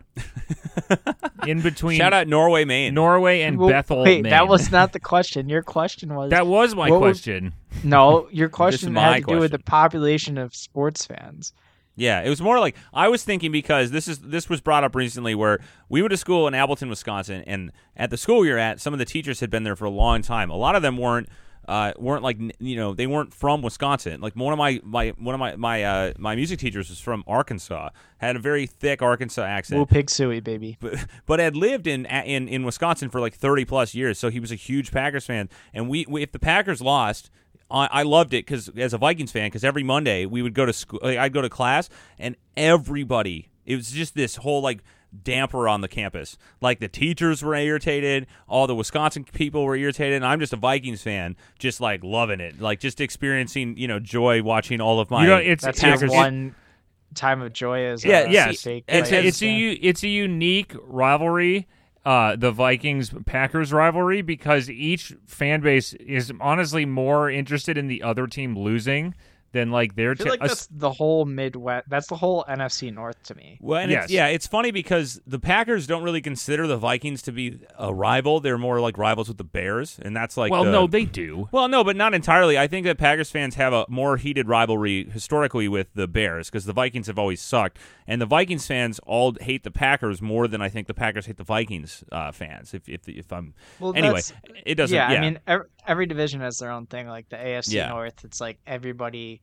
In between Shout out Norway, Maine. Norway and Well, Bethel, wait, Maine. that was not the question. Your question was that was my What was- question. no. Your question my had to do with the question. population of sports fans. Yeah, it was more like I was thinking because this is this was brought up recently where we went to school in Appleton, Wisconsin, and at the school we were at, some of the teachers had been there for a long time. A lot of them weren't uh, weren't like you know they weren't from Wisconsin. Like one of my, my one of my my uh, my music teachers was from Arkansas, had a very thick Arkansas accent. Woo pig suey, baby. but, but had lived in in in Wisconsin for like thirty plus years, so he was a huge Packers fan. And we, we if the Packers lost, I, I loved it because as a Vikings fan, because every Monday we would go to school, I'd go to class, and everybody, it was just this whole like damper on the campus. Like the teachers were irritated, all the Wisconsin people were irritated, and I'm just a Vikings fan, just like loving it, like just experiencing you know joy watching all of my. You know, it's That's it's, your one time of joy as Yeah, a yes. fake it's, a, Vikings it's a fan. u- it's a unique rivalry, uh, the Vikings Packers rivalry, because each fan base is honestly more interested in the other team losing than like their I feel t- like that's the whole Midwest. That's the whole N F C North to me. Well, and Yes. it's, yeah, it's funny because the Packers don't really consider the Vikings to be a rival. They're more like rivals with the Bears, and that's like well, the- no, they do. Well, no, but not entirely. I think that Packers fans have a more heated rivalry historically with the Bears because the Vikings have always sucked, and the Vikings fans all hate the Packers more than I think the Packers hate the Vikings uh, fans. If if if I'm Well, anyway, that's- it doesn't. yeah, Yeah, I mean, every, every division has their own thing. Like the A F C Yeah. North, it's like everybody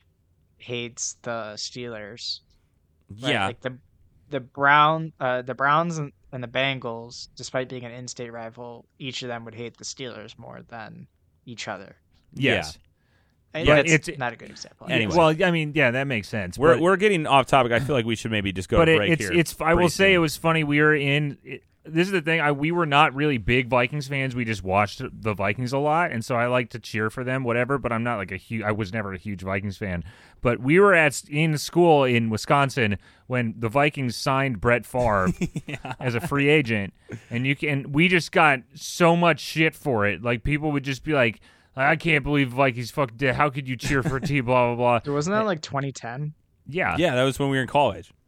hates the Steelers. right? yeah, like the the Brown, uh, the Browns and, and the Bengals, despite being an in-state rival, each of them would hate the Steelers more than each other. Yes. And But that's it's- not a good example. Anyway. Well, I mean, yeah, that makes sense. we're but, we're getting off topic. I feel like we should maybe just go but to it, break it's here. it's. I will pretty say soon. it was funny. We were in. It, this is the thing. I we were not really big Vikings fans. We just watched the Vikings a lot, and so I like to cheer for them, whatever. But I'm not like a huge. I was never a huge Vikings fan. But we were at in school in Wisconsin when the Vikings signed Brett Favre as a free agent, and you can. We just got so much shit for it. Like people would just be like, "I can't believe Vikings fucking did. How could you cheer for a team?" Blah blah blah. Wasn't that like twenty ten? Yeah, yeah, that was when we were in college.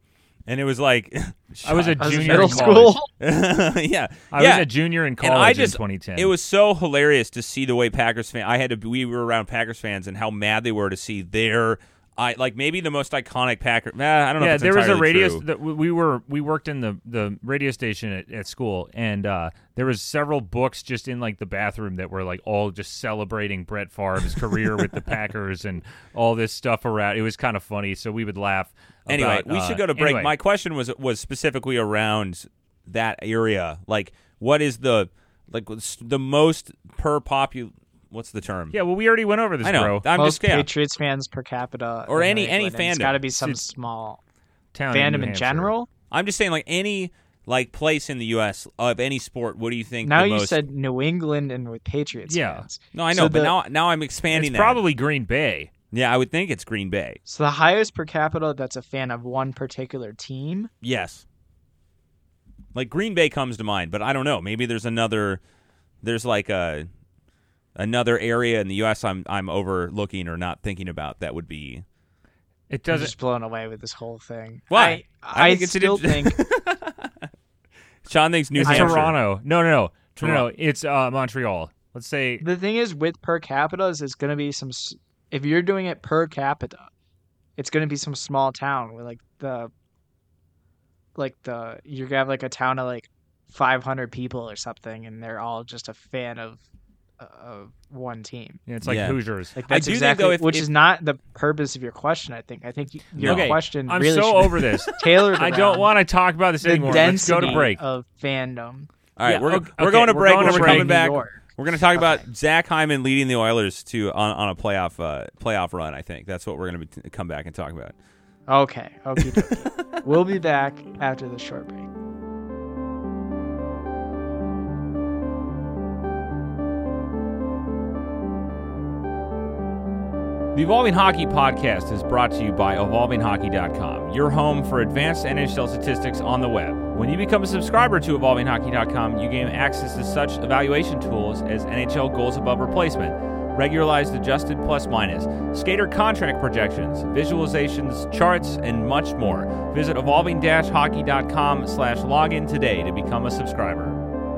and it was like I was a I was in junior middle in college. school. yeah, I yeah. was a junior in And college I just, in twenty ten. It was so hilarious to see the way Packers fans. I had to. We were around Packers fans and how mad they were to see their. I like maybe the most iconic Packer. Nah, I don't know. Yeah, if it's there was a entirely radio. true. That we were we worked in the, the radio station at, at school, and uh, there was several books just in like the bathroom that were like all just celebrating Brett Favre's career with the Packers and all this stuff around. It was kind of funny, so we would laugh. Anyway, about, we uh, should go to break. anyway. My question was was specifically around that area. Like, what is the like what's the most per popu? What's the term? Yeah, well, we already went over this, I know. bro. I'm Most just yeah. Patriots fans per capita, Or in any- New any England, It's fandom. got to be some It's- small Town in fandom New in Hampshire. general. I'm just saying, like any like place in the U S of any sport. What do you think? Now the you most... said New England and with Patriots Yeah. fans. No, I So know, but the- now now I'm expanding It's that. probably Green Bay. Yeah, I would think it's Green Bay. So the highest per capita that's a fan of one particular team. Yes. Like Green Bay comes to mind, but I don't know. Maybe there's another. There's like a another area in the U S I'm I'm overlooking or not thinking about that would be. It I'm doesn't. just blown away with this whole thing. Why? I, I, I think it's an still int- think Sean thinks New It's Hampshire. Toronto. No, no, no, no, Toronto. no. It's uh, Montreal. Let's say the thing is with per capita is it's going to be some. s- If you're doing it per capita, it's going to be some small town where like the. Like the you're gonna have like a town of like five hundred people or something, and they're all just a fan of of one team. yeah, it's like Yeah. Hoosiers. Like I that's do think, exactly, though, if- which if- is not the purpose of your question. I think. I think y- your Okay, question I'm really so should over this. tailored. I don't around want to talk about this the anymore. Let's density go to break. of fandom. All right, Yeah, we're okay, we're okay, going to we're break. going We're to coming break. back. New York. We're going to talk about Okay. Zach Hyman leading the Oilers to on, on a playoff uh, playoff run. I think that's what we're going to come back and talk about. Okay. Okay. We'll be back after the short break. The Evolving Hockey Podcast is brought to you by evolving hockey dot com, your home for advanced N H L statistics on the web. When you become a subscriber to evolving hockey dot com, you gain access to such evaluation tools as N H L goals above replacement, regularized adjusted plus minus, skater contract projections, visualizations, charts, and much more. Visit evolving hockey dot com slash login today to become a subscriber.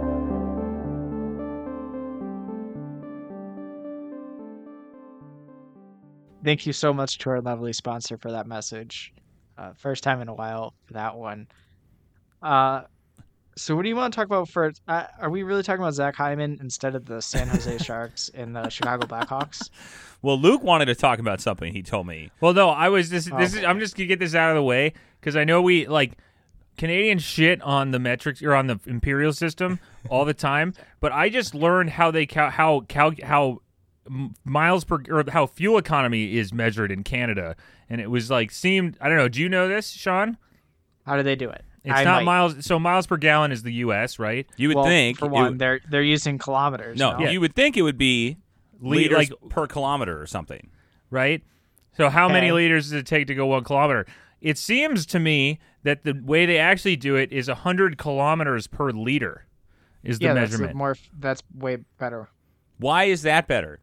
Thank you so much to our lovely sponsor for that message. Uh, first time in a while for that one. Uh, so what do you want to talk about first? Uh, are we really talking about Zach Hyman instead of the San Jose Sharks and the Chicago Blackhawks? Well, Luke wanted to talk about something, he told me. Well, no, I was this. This is. Okay. I'm just gonna get this out of the way because I know we like Canadian shit on the metrics or on the imperial system all the time. But I just learned how they cal- how cal- how m- miles per or how fuel economy is measured in Canada, and it was like seemed. I don't know. Do you know this, Sean? How do they do it? It's I not might. miles. So miles per gallon is the U S, right? You would Well, think. for it one, would- they're they're using kilometers. no, no? Yeah. you would think it would be Le- liters like- per kilometer or something. Right? So how many Okay. liters does it take to go one kilometer? It seems to me that the way they actually do it is one hundred kilometers per liter is the yeah, that's measurement. the more. That's way better. Why is that better?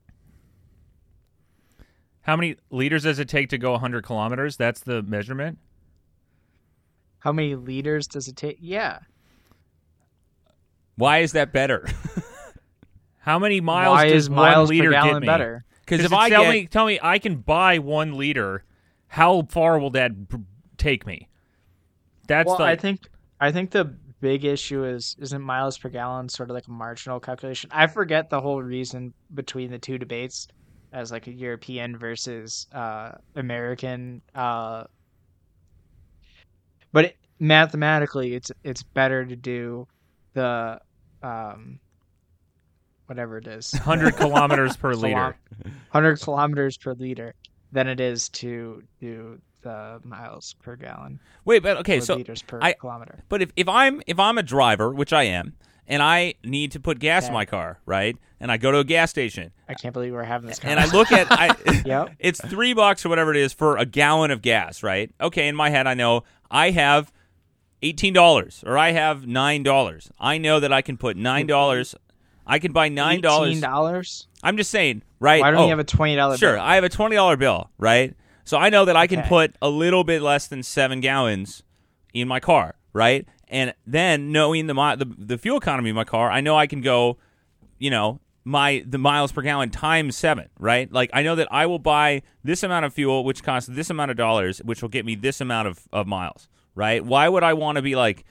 How many liters does it take to go one hundred kilometers? That's the measurement? How many liters does it take? Yeah. Why is that better? How many miles Why does is miles one liter per gallon get me? better? Because if Just I tell get me, tell me, I can buy one liter. How far will that b- take me? That's Well, the. I think I think the big issue is isn't miles per gallon sort of like a marginal calculation. I forget the whole reason between the two debates as like a European versus uh, American. Uh, but it, mathematically, it's it's better to do the um, whatever it is, one hundred kilometers per Kilom- liter. one hundred kilometers per liter than it is to do the miles per gallon. wait, but okay, or so liters per I- kilometer. but if, if I'm if I'm a driver, which I am, and I need to put gas in Okay. my car, right? And I go to a gas station I can't believe we're having this and I conversation. look at I Yep. it's three bucks or whatever it is for a gallon of gas, right? Okay, in my head I know I have eighteen dollars or I have nine dollars. I know that I can put nine dollars. I can buy nine dollars. eighteen dollars? I'm just saying, right? Why don't oh, you have a twenty dollar Sure, bill? I have a twenty dollar bill, right? So I know that I can Okay. put a little bit less than seven gallons in my car, right? And then knowing the, mi- the the fuel economy of my car, I know I can go, you know, my the miles per gallon times seven, right? Like I know that I will buy this amount of fuel, which costs this amount of dollars, which will get me this amount of, of miles, right? Why would I want to be like,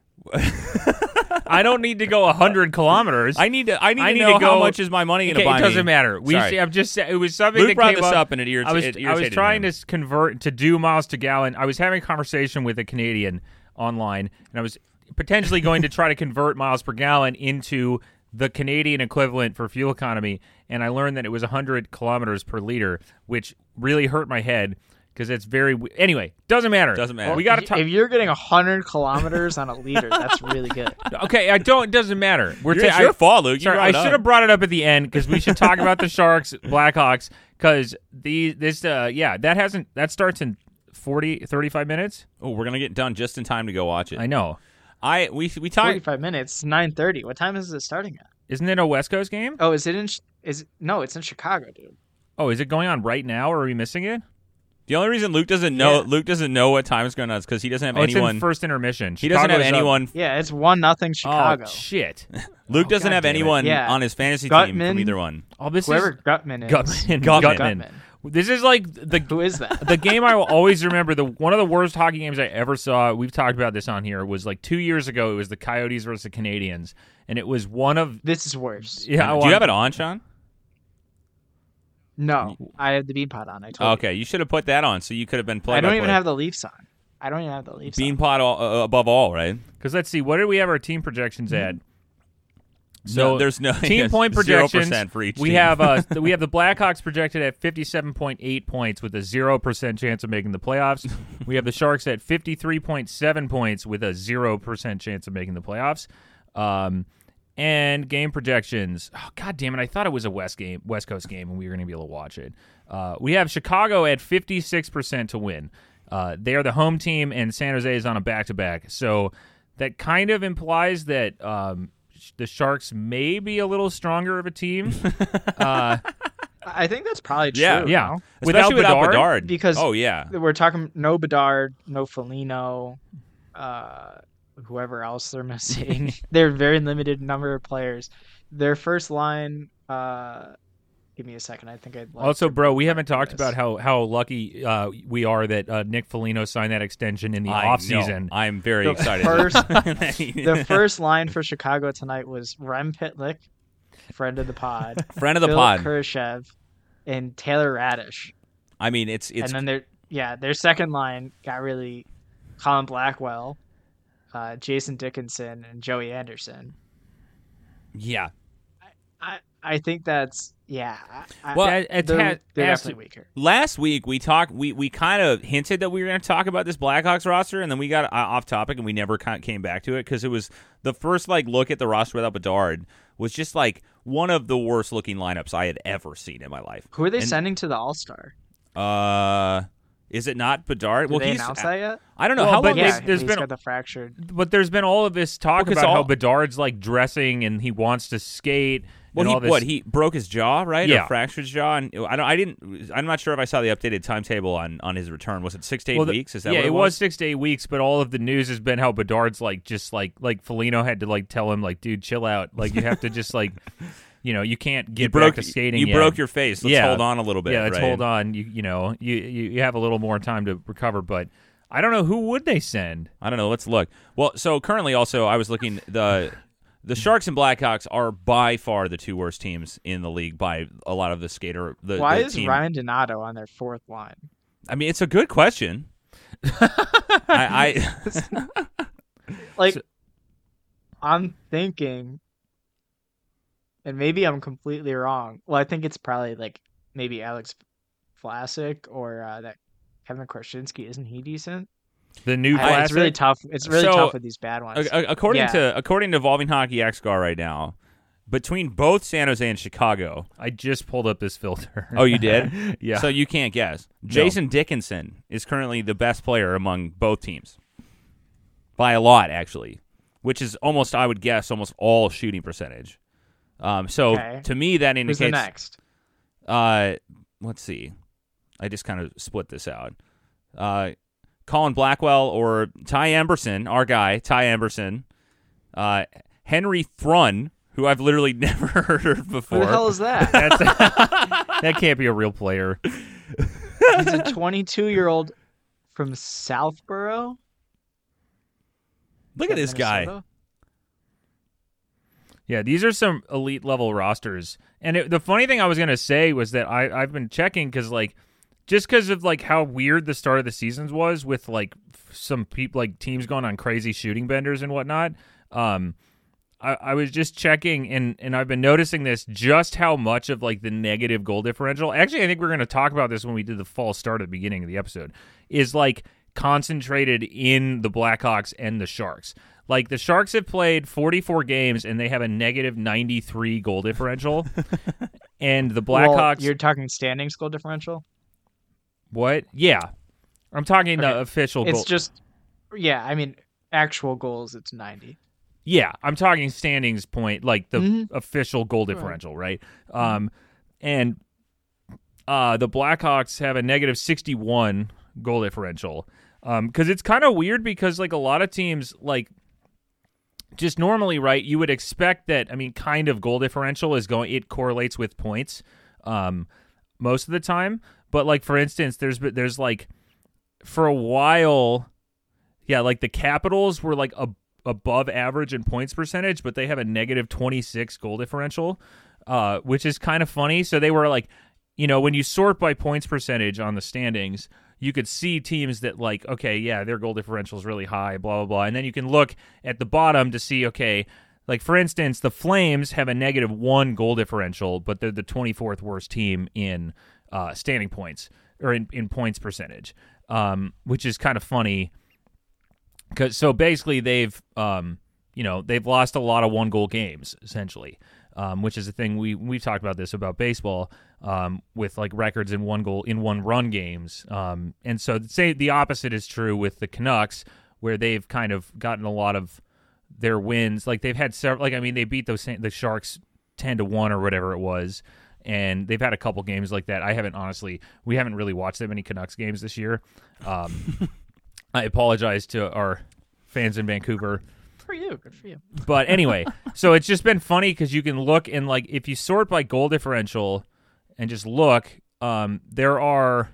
I don't need to go one hundred kilometers. I need to I need I to need know to go, how much is my money going to okay, buy it doesn't me? matter. We Sorry. I'm just it was something Luke that brought came this up, up and it, irrit- I was it I was irritated trying him. to convert to do miles to gallon. I was having a conversation with a Canadian online, and I was potentially going to try to convert miles per gallon into the Canadian equivalent for fuel economy, and I learned that it was one hundred kilometers per liter, which really hurt my head because it's very – anyway, doesn't matter. Doesn't matter. We got to talk. If you're getting one hundred kilometers on a liter, that's really good. Okay, I don't – it doesn't matter. We're It's ta- your I- fault, Luke. You Sorry, brought I it up. should have brought it up at the end because we should talk about the Sharks, Blackhawks, because the this uh yeah that hasn't that starts in forty, thirty-five minutes. Oh, we're gonna get done just in time to go watch it. I know. I we we talked. forty-five minutes, nine thirty. What time is it starting at? Isn't it a West Coast game? Oh, is it in? Ch- Is it, no, it's in Chicago, dude. Oh, is it going on right now, or are we missing it? The only reason Luke doesn't know Yeah. Luke doesn't know what time it's going on is because he doesn't have Oh, it's anyone. in first intermission. he doesn't have Chicago's up- anyone. Yeah, it's one nothing Chicago. Oh shit! Luke Oh, doesn't God have damn it. anyone Yeah. on his fantasy team from Gutman. either one. Oh, this Whoever is Gutman is. Gutman. Gutman. Gutman. This is like the Who is that? the game I will always remember. The one of the worst hockey games I ever saw. We've talked about this on here. Was like two years ago. It was the Coyotes versus the Canadiens, and it was one of This is worse. yeah. I Do want- you have it on, Sean? No, I have the Beanpot on. I told Okay, you should have put that on so you could have been you. playing. I don't even have the Leafs on. I don't even have the Leafs on. Beanpot all, uh, above all, right? Because let's see, what did we have our team projections at? So So there's no team point zero projections. percent for each. we team. have uh, we have the Blackhawks projected at fifty-seven point eight points with a zero percent chance of making the playoffs. We have the Sharks at fifty-three point seven points with a zero percent chance of making the playoffs. Um, and game projections. Oh, God damn it! I thought it was a West game, West Coast game, and we were going to be able to watch it. Uh, we have Chicago at fifty-six percent to win. Uh, they are the home team, and San Jose is on a back-to-back. So that kind of implies that um, the Sharks may be a little stronger of a team. uh, I think that's probably true. Yeah. yeah, no? especially without Bedard, Bedard. Because oh yeah, we're talking no Bedard, no Foligno, uh, whoever else they're missing. They're a very limited number of players. Their first line. Uh, give me a second. I think I'd like Also, to bro, we look haven't for talked this. about how how lucky uh, we are that uh, Nick Foligno signed that extension in the I off know. season. I'm very The excited. first- the The first line for Chicago tonight was Rem Pitlick, friend of the pod, friend of the Phil pod. Kurashev, and Taylor Radish. I mean, it's it's and then their yeah, their second line got really Colin Blackwell, uh, Jason Dickinson, and Joey Anderson. yeah. I I think that's yeah. I, Well, I, It- it they're, has- they're has to- definitely weaker. Last week we talked. We, we kind of hinted that we were going to talk about this Blackhawks roster, and then we got uh, off topic, and we never kind of came back to it because it was the first like look at the roster without Bedard was just like one of the worst looking lineups I had ever seen in my life. Who are they And- sending to the All Star? Uh, is it not Bedard? Did well, they he's. announce that yet? I don't know Well, how but long. there's- Yeah, is- there's he's been- got the fractured. But there's been all of this talk Well, 'cause about how all- Bedard's like dressing and he wants to skate. Well, and he all this. what he broke his jaw, right? Yeah. Or fractured his jaw, and I don't. I didn't. I'm not sure if I saw the updated timetable on, on his return. Was it six to eight Well, the- weeks? Is that yeah, what it, it was six to eight weeks, but all of the news has been how Bedard's like just like like Foligno had to like tell him like, dude, chill out. Like you have to just like, you know, you can't get You broke back to skating. You yet. broke your face. Let's Yeah. hold on a little bit. Yeah, let's right? hold on. You you know you, you you have a little more time to recover, but I don't know who would they send. I don't know. Let's look. Well, so currently, also, I was looking. the The Sharks and Blackhawks are by far the two worst teams in the league by a lot of the skater. The, Why the is team. Ryan Donato on their fourth line? I mean, it's a good question. I, I Like, So- I'm thinking, and maybe I'm completely wrong. Well, I think it's probably like maybe Alex Vlasic or uh, that Kevin Krasinski. Isn't he decent? The new I- it's really classic. tough. It's really So, tough with these bad ones. a- a- according Yeah. to according to Evolving Hockey X G A R right now, between both San Jose and Chicago. I just pulled up this filter. Oh, you did? Yeah. So you can't guess. Jason Dickinson is currently the best player among both teams by a lot, actually, which is almost, I would guess, almost all shooting percentage. Um, so Okay. to me, that Who's the indicates. next? Uh, let's see. I just kind of split this out. Uh, Colin Blackwell or Ty Emberson, our guy, Ty Emberson, uh, Henry Thrun, who I've literally never heard of before. Who the hell is that? That's, that can't be a real player. He's a twenty-two-year-old from Southborough. Look at this guy. Minnesota? Yeah, these are some elite level rosters. And it, the funny thing I was going to say was that I, I've been checking because, like, just because of, like, how weird the start of the seasons was with, like, some people, like, teams going on crazy shooting benders and whatnot, um, I, I was just checking, and, and I've been noticing this, just how much of, like, the negative goal differential, actually, I think we're going to talk about this when we did the fall start at the beginning of the episode, is, like, concentrated in the Blackhawks and the Sharks. Like, the Sharks have played forty-four games, and they have a negative ninety-three goal differential. And the Blackhawks... Well, you're talking standings goal differential? What? Yeah. I'm talking Okay. the official It's goal. just... Yeah, I mean, actual goals, it's ninety. Yeah, I'm talking standings point, like the Mhm. official goal differential, right? Um, and uh, the Blackhawks have a negative sixty-one goal differential. Um, because it's kind of weird because, like, a lot of teams, like... Just normally, right, you would expect that, I mean, kind of goal differential is going, it correlates with points um, most of the time. But, like, for instance, there's, there's like, for a while, yeah, like the Capitals were, like, a, above average in points percentage, but they have a negative twenty-six goal differential, uh, which is kind of funny. So they were, like, you know, when you sort by points percentage on the standings, you could see teams that, like, okay, yeah, their goal differential is really high, blah, blah, blah. And then you can look at the bottom to see, okay, like, for instance, the Flames have a negative one goal differential, but they're the twenty-fourth worst team in uh, standing points, or in, in points percentage, um, which is kind of funny. Cause, so basically they've, um, you know, they've lost a lot of one-goal games, essentially. Um, which is a thing we we've talked about this about baseball um, with like records in one goal in one run games, um, and so say the opposite is true with the Canucks, where they've kind of gotten a lot of their wins. Like they've had several, like I mean they beat those the Sharks ten to one or whatever it was, and they've had a couple games like that. I haven't honestly, we haven't really watched that many Canucks games this year. Um, I apologize to our fans in Vancouver. For you, good for you. But anyway, so it's just been funny because you can look and, like, if you sort by goal differential and just look, um, there are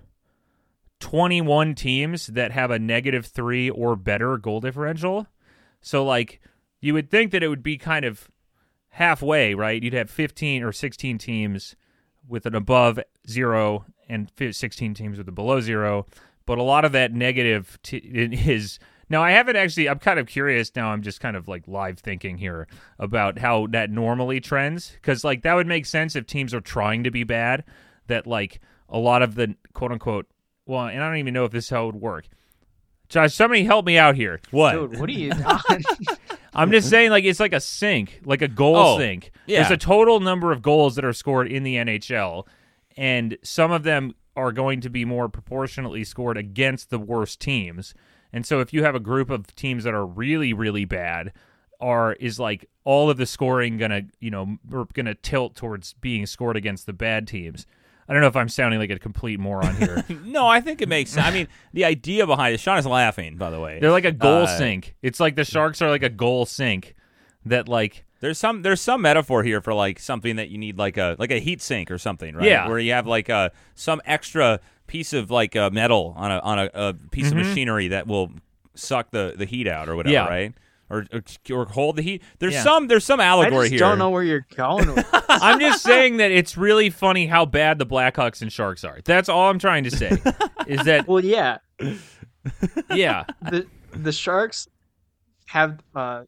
twenty-one teams that have a negative three or better goal differential. So, like, you would think that it would be kind of halfway, right? You'd have fifteen or sixteen teams with an above zero and sixteen teams with a below zero. But a lot of that negative t- is... Now, I haven't actually, I'm kind of curious now, I'm just kind of like live thinking here about how that normally trends, because like that would make sense if teams are trying to be bad, that like a lot of the quote unquote, well, and I don't even know if this is how it would work. Josh, somebody help me out here. What? Dude, what are you on? I'm just saying, like, it's like a sink, like a goal Oh, sink. yeah. There's a total number of goals that are scored in the N H L, and some of them are going to be more proportionately scored against the worst teams. And so if you have a group of teams that are really, really bad, are is like all of the scoring gonna, you know, we're gonna tilt towards being scored against the bad teams. I don't know if I'm sounding like a complete moron here. No, I think it makes sense. I mean, the idea behind it, Sean is laughing, by the way. They're like a goal Uh, sink. It's like the Sharks are like a goal sink that like There's some there's some metaphor here for like something that you need like a like a heat sink or something, right? Yeah. Where you have like a some extra piece of like uh, metal on a on a, a piece Mhm. of machinery that will suck the, the heat out or whatever, Yeah. right? Or, or or hold the heat. There's Yeah. some there's some I allegory just here. don't know where you're going with this. I'm just saying that it's really funny how bad the Blackhawks and Sharks are. That's all I'm trying to say. Is that Well, yeah, yeah. the the Sharks have uh,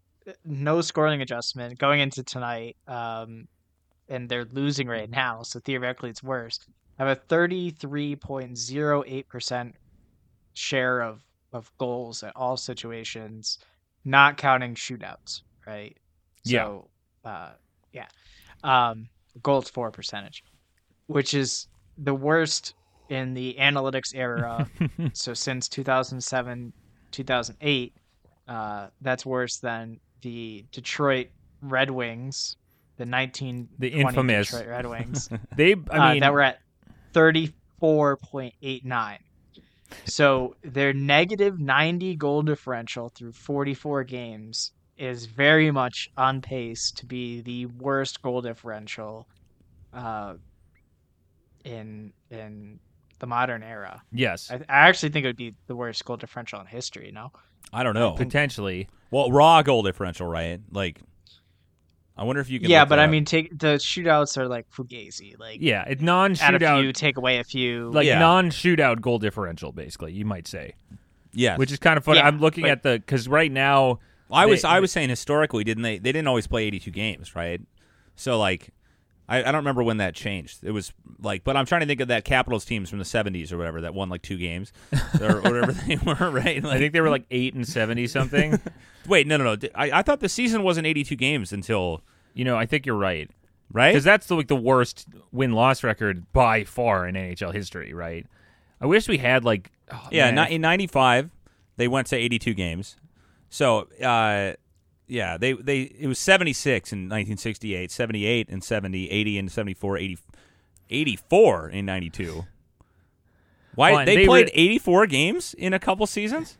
no scoring adjustment going into tonight, um, and they're losing right now. So theoretically, it's worse. Have a thirty-three point zero eight percent share of of goals at all situations, not counting shootouts. Right. So, uh, yeah. Um, goals for percentage, which is the worst in the analytics era. So since two thousand seven, two thousand eight, uh, that's worse than the Detroit Red Wings, the nineteen The twenty infamous- Detroit Red Wings, They I uh, mean that were at thirty-four point eight nine. So their negative ninety goal differential through forty-four games is very much on pace to be the worst goal differential uh, in in the modern era. Yes, I, I actually think it would be the worst goal differential in history. No, I don't know. potentially. Well, raw goal differential, right? Like, I wonder if you can. yeah, look but that I up. mean, take the shootouts are like fugazi. Like, Yeah, it add a non-shootout, few, take away a few. like Yeah. non-shootout goal differential, basically. You might say, yes. which is kind of funny. Yeah, I'm looking but- at the because right now. I was they- I was saying historically, didn't they? They didn't always play eighty-two games, right? So like, I, I don't remember when that changed. It was like, but I'm trying to think of that Capitals teams from the seventies or whatever that won like two games or whatever they were, right? I Like, think they were like eight and seventy something. wait, no, no, no. I, I thought the season wasn't eighty-two games until You know, I think you're right. right. Because that's the, like the worst win loss record by far in N H L history, right? I wish we had like oh, Yeah, man, not, in ninety-five they went to eighty-two games. So, uh, yeah, they, they it was seventy-six in nineteen sixty-eight, seventy-eight and seventy, eighty and seventy-four, eighty, eighty-four in ninety-two. Why Well, and they, they played were- eighty-four games in a couple seasons?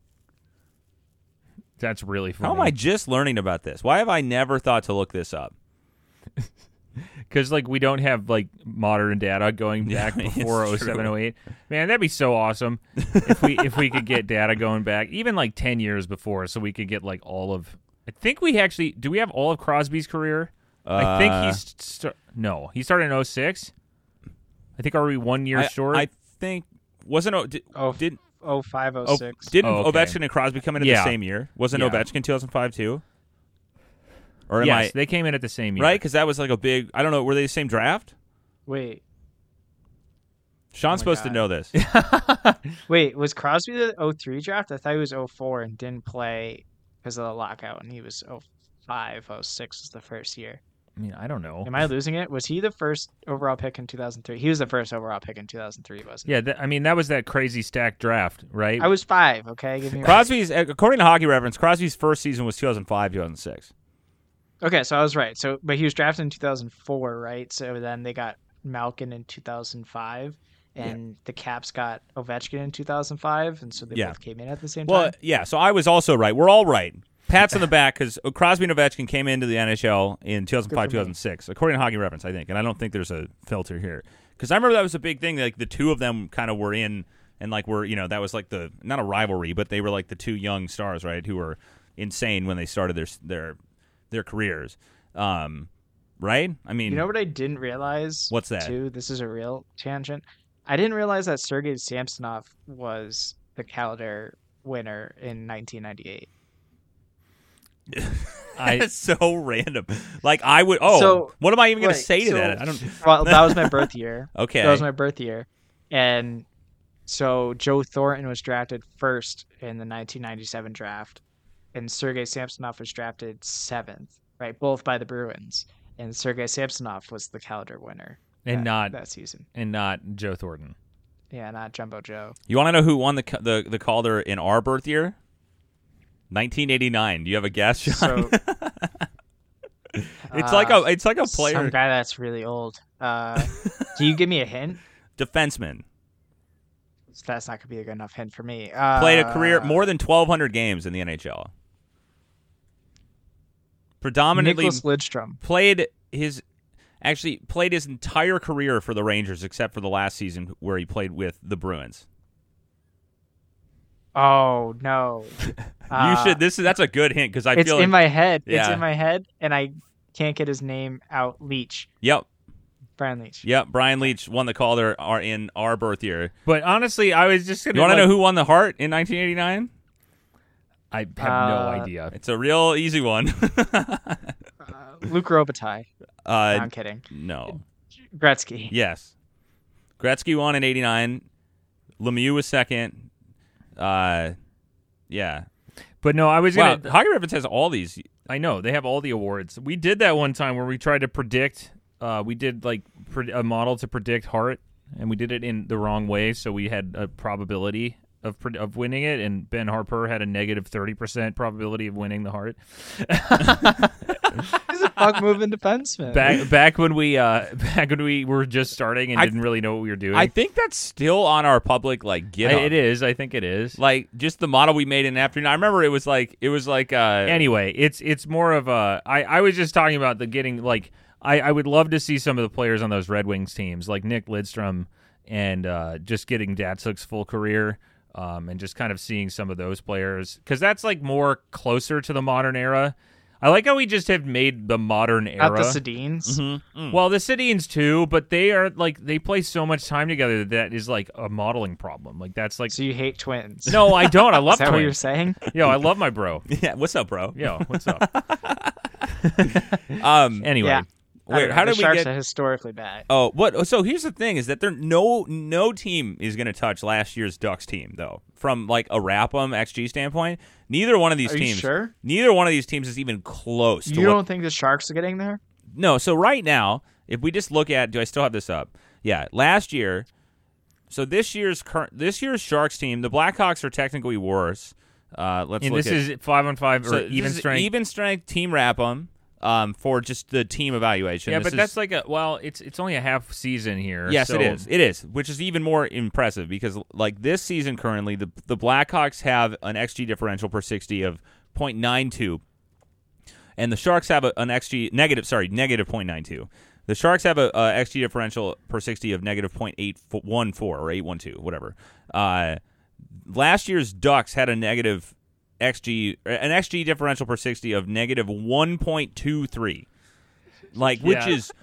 that's really funny. How am I just learning about this? Why have I never thought to look this up? Because like we don't have like modern data going Yeah, back it's before oh seven oh eight. Man, that'd be so awesome if we if we could get data going back even like ten years before, so we could get like all of. I think we actually do. We have all of Crosby's career. I think Uh, he's st- no. He started in oh six. I think are we one year I, short? I think wasn't O- did, oh, did oh five, oh oh, six. didn't Oh, okay. Ovechkin and Crosby come in at Yeah. the same year? Wasn't Yeah. Ovechkin two thousand five too? Or am yes, I they came in at the same year. right? Because that was like a big. I don't know. Were they the same draft? Wait, Sean's Oh my supposed to God. know this. wait, was Crosby the oh three draft? I thought he was oh four and didn't play because of the lockout, and he was oh five, oh six was the first year. I mean, I don't know. Am I losing it? Was he the first overall pick in two thousand three? He was the first overall pick in two thousand three, wasn't he? Yeah, th- I mean that was that crazy stacked draft, right? I was five, okay? Give me Crosby's, according to Hockey Reference, Crosby's first season was two thousand five, two thousand six. Okay, so I was right. So, but he was drafted in two thousand four, right? So then they got Malkin in two thousand five, and the Caps got Ovechkin in two thousand five, and so they Yeah. both came in at the same Well, time. yeah. So I was also right. We're all right. Pats on the back because Crosby and Ovechkin came into the N H L in two thousand five, Good for me. two thousand six, according to Hockey Reference, I think. And I don't think there's a filter here because I remember that was a big thing. Like the two of them kind of were in, and like were you know that was like the not a rivalry, but they were like the two young stars, right? Who were insane when they started their their their careers. Um, right? I mean, You know what I didn't realize? What's that? Too? This is a real tangent. I didn't realize that Sergei Samsonov was the Calder winner in nineteen ninety-eight. I it's so random. Like I would. Oh, So- what am I even going to wait, say to so- that? I don't. Well, that was my birth year. Okay. That was my birth year. And so Joe Thornton was drafted first in the nineteen ninety-seven draft, and Sergei Samsonov was drafted seventh, right? Both by the Bruins. And Sergei Samsonov was the Calder winner and that, not that season. and not Joe Thornton. Yeah, not Jumbo Joe. You want to know who won the the the Calder in our birth year? nineteen eighty-nine. Do you have a guess, Sean? So it's uh, like a it's like a some player guy that's really old. Uh, can you give me a hint? defenseman That's not gonna be a good enough hint for me. Uh, played a career more than twelve hundred games in the N H L. Predominantly Nicholas Lidstrom. played his actually played his entire career for the Rangers except for the last season where he played with the Bruins. Oh no! you Uh, should this is that's a good hint because I It's feel in like my head. It's Yeah. in my head, and I can't get his name out. Leach, yep Brian Leach. yep Brian Leach won the Calder our, in our birth year. But honestly, I was just gonna. You want to like, know who won the Hart in nineteen eighty-nine? I have no Uh, idea. It's a real easy one. Uh, Luke Robitaille. No, uh, I'm kidding. no. Gretzky. Yes. Gretzky won in eighty-nine. Lemieux was second. Uh, yeah. But no, I was Wow, gonna. Hockey Reference has all these. I know they have all the awards. We did that one time where we tried to predict. Uh, we did like pre- a model to predict Hart, and we did it in the wrong way, so we had a probability of pre- of winning it, and Ben Harper had a negative thirty percent probability of winning the Hart. He's a puck moving defenseman. Back back when we uh back when we were just starting and I- didn't really know what we were doing. I think that's still on our public like I- GitHub. it is. I think it is. Like just the model we made in the afternoon. I remember it was like it was like uh Anyway, it's it's more of a. I I was just talking about the getting like. I, I would love to see some of the players on those Red Wings teams, like Nick Lidstrom, and uh, just getting Datsuk's full career, um, and just kind of seeing some of those players, because that's like more closer to the modern era. I like how we just have made the modern era. Not the Sedines. Mm-hmm. Mm. Well, the Sedines too, but they are like they play so much time together that, that is like a modeling problem. Like that's like So you hate twins? no, I don't. I love Is that what you're twins. saying? Yo, I love my bro. Yeah, what's up, bro? Yo, what's up? Um, Anyway. Yeah. I wait, don't know, how the did we Sharks get? are historically bad. Oh, what? So here's the thing: is that there no no team is going to touch last year's Ducks team though. From like a Rap'em X G standpoint, neither one of these Are you teams. sure? Neither one of these teams is even close. to You what, don't think the Sharks are getting there? No. So right now, if we just look at, do I still have this up? Yeah, last year. So this year's current this year's Sharks team, the Blackhawks are technically worse. Uh, let's And look this at, is five on five or so even this is strength. even strength team Rap'em. Um, for just the team evaluation. Yeah, This but is- that's like a well, it's it's only a half season here. Yes, so it is. It is, which is even more impressive because, like this season currently, the the Blackhawks have an X G differential per sixty of point nine two, and the Sharks have a, an X G negative. Sorry, negative point nine two. The Sharks have a, a X G differential per sixty of negative point eight one four or eight one two, whatever. Uh, last year's Ducks had a negative X G, an X G differential per sixty of negative one point two three. Like, which Yeah. is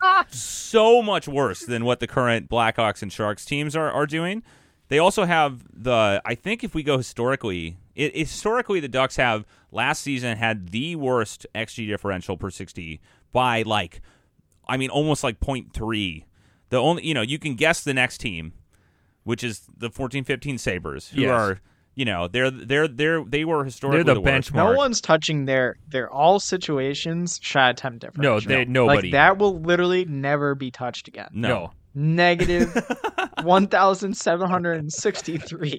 so much worse than what the current Blackhawks and Sharks teams are, are doing. They also have the, I think if we go historically, it, historically the Ducks have last season had the worst X G differential per sixty by like, I mean, almost like point three. The only, you know, you can guess the next team, which is the fourteen fifteen Sabres, who Yes. are, you know, they're they're they're they were historically They're the worst. benchmark. No Mark. one's touching their their all situations shot attempt differential. No, they nobody. Like that will literally never be touched again. No. no. Negative one thousand seven hundred and sixty three.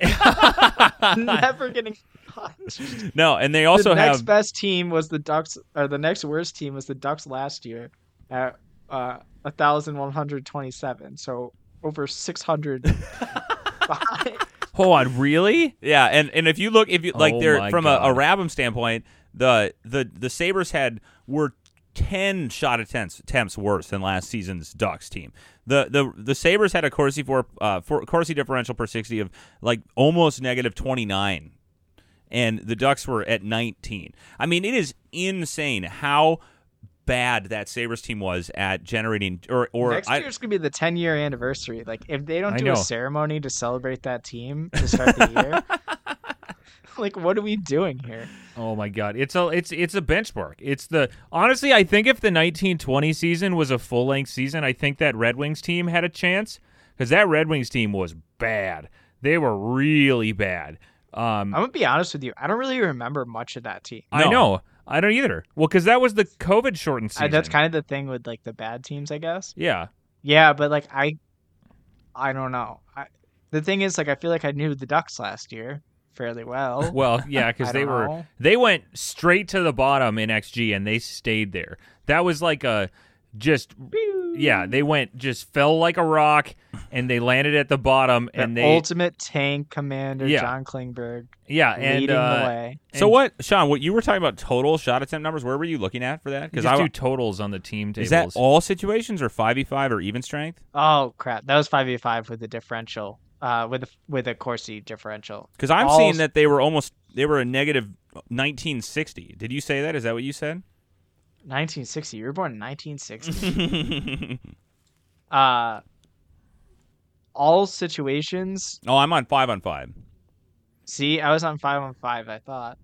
Never getting touched. No, and they also the next have best team was the Ducks, or the next worst team was the Ducks last year at uh, one thousand one hundred twenty-seven. So over six hundred. behind. Hold on, really? yeah, and, and if you look if you like Oh they're my from a, a God. Rabum standpoint, the the the Sabres had were ten shot attempts attempts worse than last season's Ducks team. The the the Sabres had a Corsi for uh for Corsi differential per sixty of like almost negative twenty-nine. And the Ducks were at nineteen. I mean, it is insane how bad that Sabres team was at generating or or Next I, year's gonna be the ten year anniversary. Like if they don't I do know. a ceremony to celebrate that team to start the year, like what are we doing here? Oh my god, it's a it's it's a benchmark. It's the honestly, I think if the nineteen twenty season was a full length season, I think that Red Wings team had a chance because that Red Wings team was bad. They were really bad. Um, I'm gonna be honest with you. I don't really remember much of that team. I No. know. I don't either. Well, because that was the COVID shortened I, season. that's kind of the thing with like the bad teams, I guess. yeah. Yeah, but like I, I don't know. I, the thing is, like I feel like I knew the Ducks last year fairly well. Well, yeah, because I they don't were know. they went straight to the bottom in X G and they stayed there. That was like a just yeah, they went just fell like a rock and they landed at the bottom The and they ultimate tank commander, Yeah. John Klingberg, yeah and leading uh, the way. So and what, Sean? What you were talking about total shot attempt numbers? Where were you looking at for that? Because Because I I do totals on the team tables. is that all situations or five v five or even strength? Oh crap, that was five v five with the differential, uh, with a, with a Corsi differential. Because I'm All- seeing that they were almost they were a negative nineteen sixty. Did you say that? Is that what you said? nineteen sixty. You were born in nineteen sixty. uh, all situations. Oh, I'm on five on five. See, I was on five on five. I thought.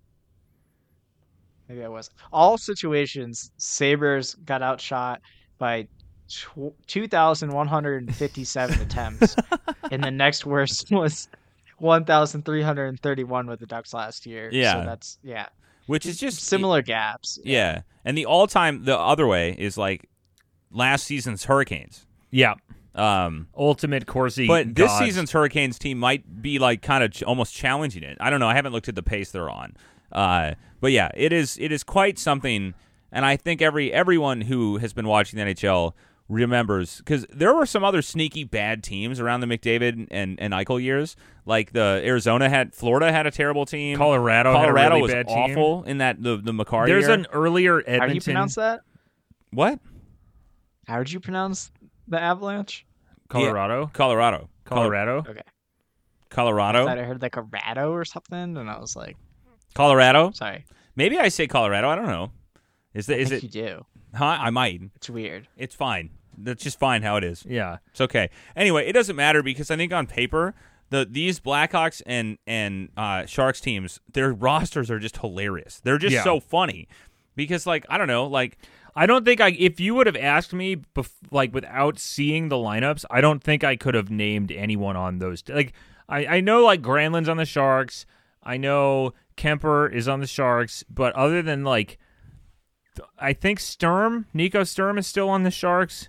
Maybe I was. All situations, Sabres got outshot by tw- two thousand one hundred fifty-seven attempts. And the next worst was one thousand three hundred thirty-one with the Ducks last year. Yeah. So that's, yeah. Which is just Similar gaps. Yeah, and the all time the other way is like last season's Hurricanes. yeah, Um, ultimate Corsi. but this gods. season's Hurricanes team might be like kind of ch- almost challenging it. I don't know. I haven't looked at the pace they're on. Uh, but yeah, it is it is quite something and I think every everyone who has been watching the N H L remembers, because there were some other sneaky bad teams around the McDavid and, and Eichel years. Like the Arizona had, Florida had a terrible team. Colorado, Colorado had a really was bad awful team. in that the the Makar There's year. an earlier Edmonton. How do you pronounce that? What? How did you pronounce the Avalanche? Colorado, Colorado, Colorado. Okay. Colorado, I thought I heard like a Rado or something, and I was like, Colorado. sorry. Maybe I say Colorado. I don't know. Is I it? Is think it? you do. Huh? I might. It's weird. It's fine. That's just fine how it is. Yeah. It's okay. Anyway, it doesn't matter because I think on paper, the these Blackhawks and and uh, Sharks teams, their rosters are just hilarious. They're just Yeah. so funny because, like, I don't know, like I don't think I. If you would have asked me, bef- like without seeing the lineups, I don't think I could have named anyone on those. Like I, I know like Granlund's on the Sharks. I know Kemper is on the Sharks, but other than like, th- I think Sturm, Nico Sturm is still on the Sharks.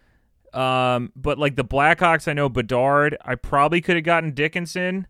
Um, but like the Blackhawks, I know Bedard. I probably could have gotten Dickinson.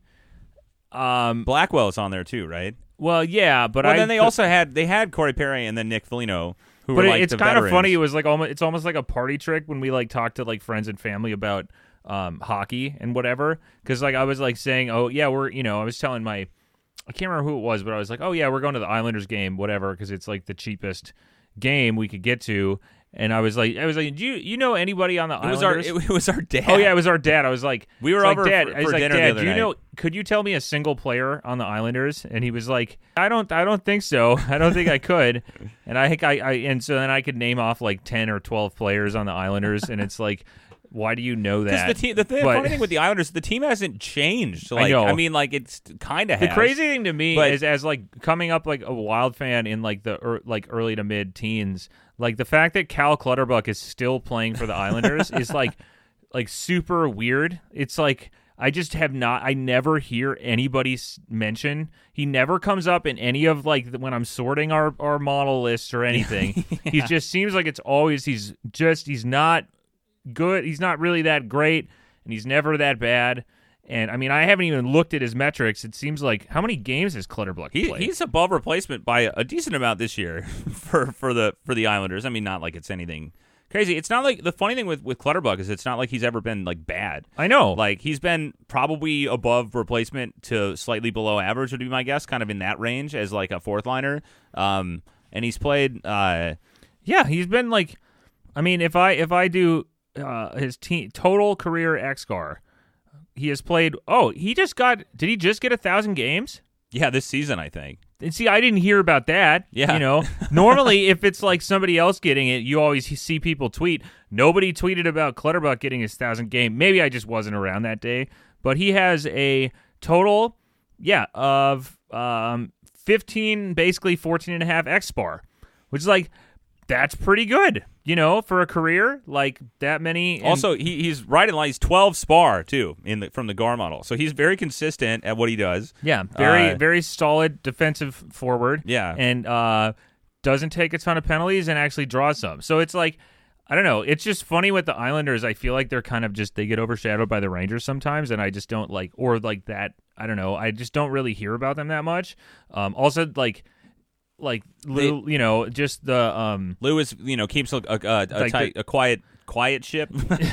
Um, Blackwell's on there too, right? well, yeah, but Well, I then they could- also had they had Corey Perry and then Nick Foligno, who But were it- like it's the kind of veterans. funny. It was like almost it's almost like a party trick when we like talk to like friends and family about um, hockey and whatever. Because like I was like saying, oh yeah, we're you know I was telling my I can't remember who it was, but I was like, oh yeah, we're going to the Islanders game, whatever, because it's like the cheapest game we could get to. And I was like, I was like, do you you know anybody on the It was our Islanders? it, was our dad. Oh yeah, it was our dad. I was like, We were it's like, over Dad. for- I was for like, dinner the Dad, other do you night. know? Could you tell me a single player on the Islanders? And he was like, I don't, I don't think so. I don't think I could. And I think I, I, and so then I could name off like ten or twelve players on the Islanders, and it's like, why do you know that? Because the team, the thing, But- funny thing with the Islanders, the team hasn't changed. Like, know. I mean, like it's kind of The crazy thing to me But- is, as like coming up like a Wild fan in like the er, like early to mid teens, like the fact that Cal Clutterbuck is still playing for the Islanders is like like super weird. It's like I just have not. I never hear anybody s- mention. He never comes up in any of like the, when I'm sorting our our model lists or anything. He just seems like it's always he's just he's not good. He's not really that great, and he's never that bad. And I mean, I haven't even looked at his metrics. It seems like how many games has Clutterbuck He, played? he's above replacement by a decent amount this year for, for the for the Islanders. I mean, not like it's anything crazy. It's not like the funny thing with, with Clutterbuck is it's not like he's ever been like bad. I know. Like he's been probably above replacement to slightly below average would be my guess, kind of in that range as like a fourth liner. Um, and he's played. Uh, yeah, he's been like. I mean, if I if I do uh, his team total career X G A R, he has played. Oh, he just got. Did he just get a thousand games? yeah, this season I think. And see, I didn't hear about that. Yeah. You know, normally if it's like somebody else getting it, you always see people tweet. Nobody tweeted about Clutterbuck getting his thousand game. Maybe I just wasn't around that day. But he has a total, yeah, of um, fifteen, basically fourteen and a half X S P A R, which is like, that's pretty good, you know, for a career, like that many. and- Also, he, he's right in line. He's twelve S P A R too in the from the G A R model, so he's very consistent at what he does. yeah, very, uh, very solid defensive forward. Yeah. And uh, doesn't take a ton of penalties and actually draws some. So it's like, I don't know. It's just funny with the Islanders. I feel like they're kind of just, they get overshadowed by the Rangers sometimes, and I just don't like, or like that, I don't know. I just don't really hear about them that much. Um, also, like, like Lou, you know, just the um, Lewis, you know, keeps a a, a, a, Like tight, the- a quiet quiet ship.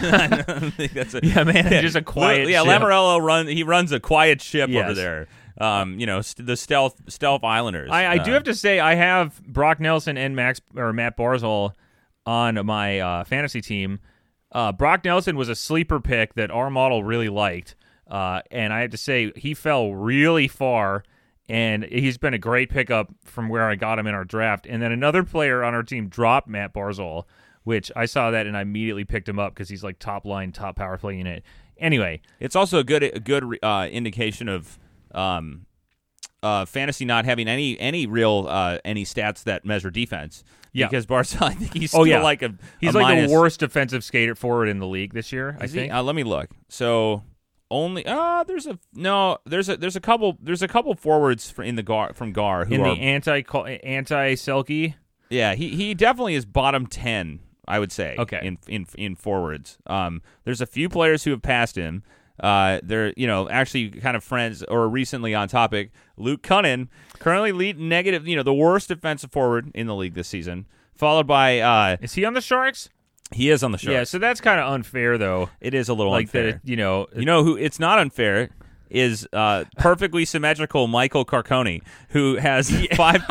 I don't think that's a, yeah, man, just a quiet. Yeah, ship. Lamorello run. He runs a quiet ship Yes. over there. Um, you know, st- the stealth stealth Islanders. I, I do Uh, have to say I have Brock Nelson and Max or Matt Barzal on my uh, fantasy team. Uh, Brock Nelson was a sleeper pick that our model really liked, uh, and I have to say he fell really far. And he's been a great pickup from where I got him in our draft. And then another player on our team dropped Matt Barzal, which I saw that and I immediately picked him up because he's like top line, top power play unit. Anyway, It's also a good a good uh, indication of um, uh, fantasy not having any any real uh, any stats that measure defense. Yeah. Because Barzal, I think he's oh still yeah, like a he's a like minus. the worst defensive skater forward in the league this year. I Is he? think. Uh, let me look. So only uh there's a no there's a there's a couple there's a couple forwards for, in the Gar from Gar who in are the anti anti Selke. yeah he he definitely is bottom ten I would say Okay. in in in forwards. Um, there's a few players who have passed him. Uh, they're you know actually kind of friends or recently on topic. Luke Cunnin currently lead negative you know the worst defensive forward in the league this season. followed by uh, Is he on the Sharks? he is on the Sharks. Yeah, so that's kind of unfair, though. It is a little Like unfair. that, you know, You know who it's not unfair is uh, perfectly symmetrical Michael Carcone, who has five.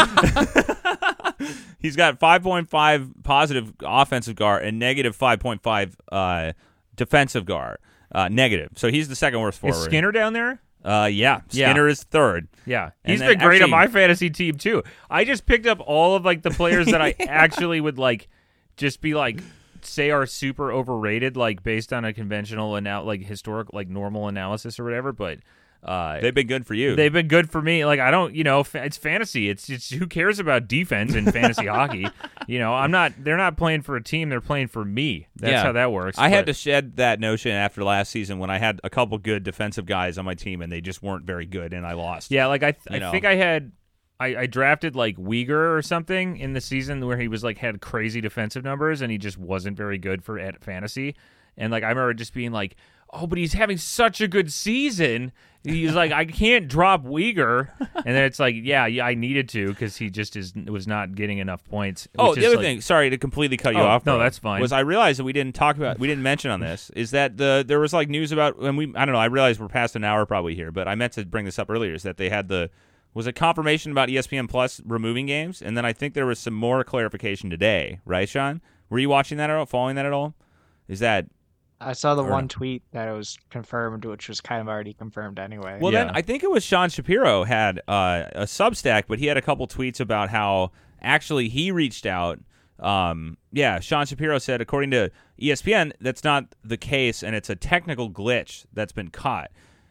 He's got five point five positive offensive G A R and negative five point five uh, defensive G A R. Uh, negative. So he's the second worst forward. is Skinner down there? Uh, yeah, Yeah. Skinner is third. Yeah, And he's then been great actually- on my fantasy team too. I just picked up all of like the players that I actually would like, just be like, say are super overrated, like based on a conventional and anal- like historic, like normal analysis or whatever. But uh, They've been good for you. they've been good for me. Like I don't, you know, fa- it's fantasy. It's it's who cares about defense in fantasy hockey? You know, I'm not. They're not playing for a team. They're playing for me. That's Yeah. how that works. I had but- to shed that notion after last season when I had a couple good defensive guys on my team and they just weren't very good and I lost. Yeah, like I, th- You I know. think I had, I, I drafted like Uyghur or something in the season where he was like had crazy defensive numbers and he just wasn't very good for at fantasy. And like I remember just being like, oh, but he's having such a good season. He's like, I can't drop Uyghur. And then it's like, yeah, yeah, I needed to because he just is was not getting enough points. Oh, which the is, other like- thing, sorry to completely cut you Oh, off. no, bro, that's fine. Was I realized that we didn't talk about, we didn't mention on this, is that the there was like news about, and we, I don't know, I realize we're past an hour probably here, but I meant to bring this up earlier, is that they had the, was it confirmation about E S P N Plus removing games? And then I think there was some more clarification today, right, Sean? Were you watching that at all, following that at all? Is that, I saw the Or one no. tweet that it was confirmed, which was kind of already confirmed anyway. well, Yeah. then I think it was Sean Shapiro had uh, a Substack, but he had a couple tweets about how actually he reached out. Um, yeah, Sean Shapiro said, according to E S P N, that's not the case, and it's a technical glitch that's been caught.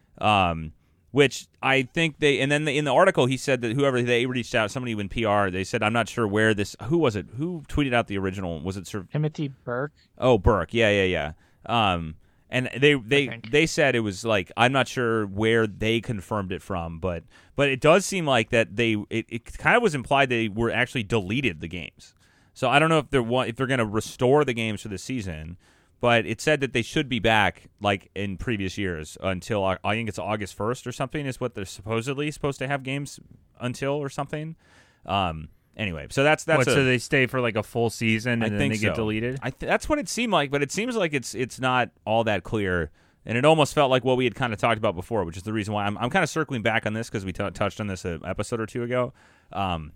Um, which I think they, and then the, in the article he said that whoever they reached out, somebody in P R, they said, I'm not sure where this, who was it? Who tweeted out the original? Was it Sir? Timothy Burke. Oh, Burke. Yeah, yeah, yeah. Um, and they they think. they said it was like, I'm not sure where they confirmed it from, but but it does seem like that they it, it kind of was implied they were actually deleted the games. So I don't know if they're wa- if they're going to restore the games for the season, but it said that they should be back like in previous years until uh, I think it's August first or something is what they're supposedly supposed to have games until or something. Um, anyway, so that's that's what, a, so they stay for like a full season and I then think they get so. deleted. I th- that's what it seemed like, but it seems like it's it's not all that clear, and it almost felt like what we had kind of talked about before, which is the reason why I'm I'm kind of circling back on this because we t- touched on this an episode or two ago. Um,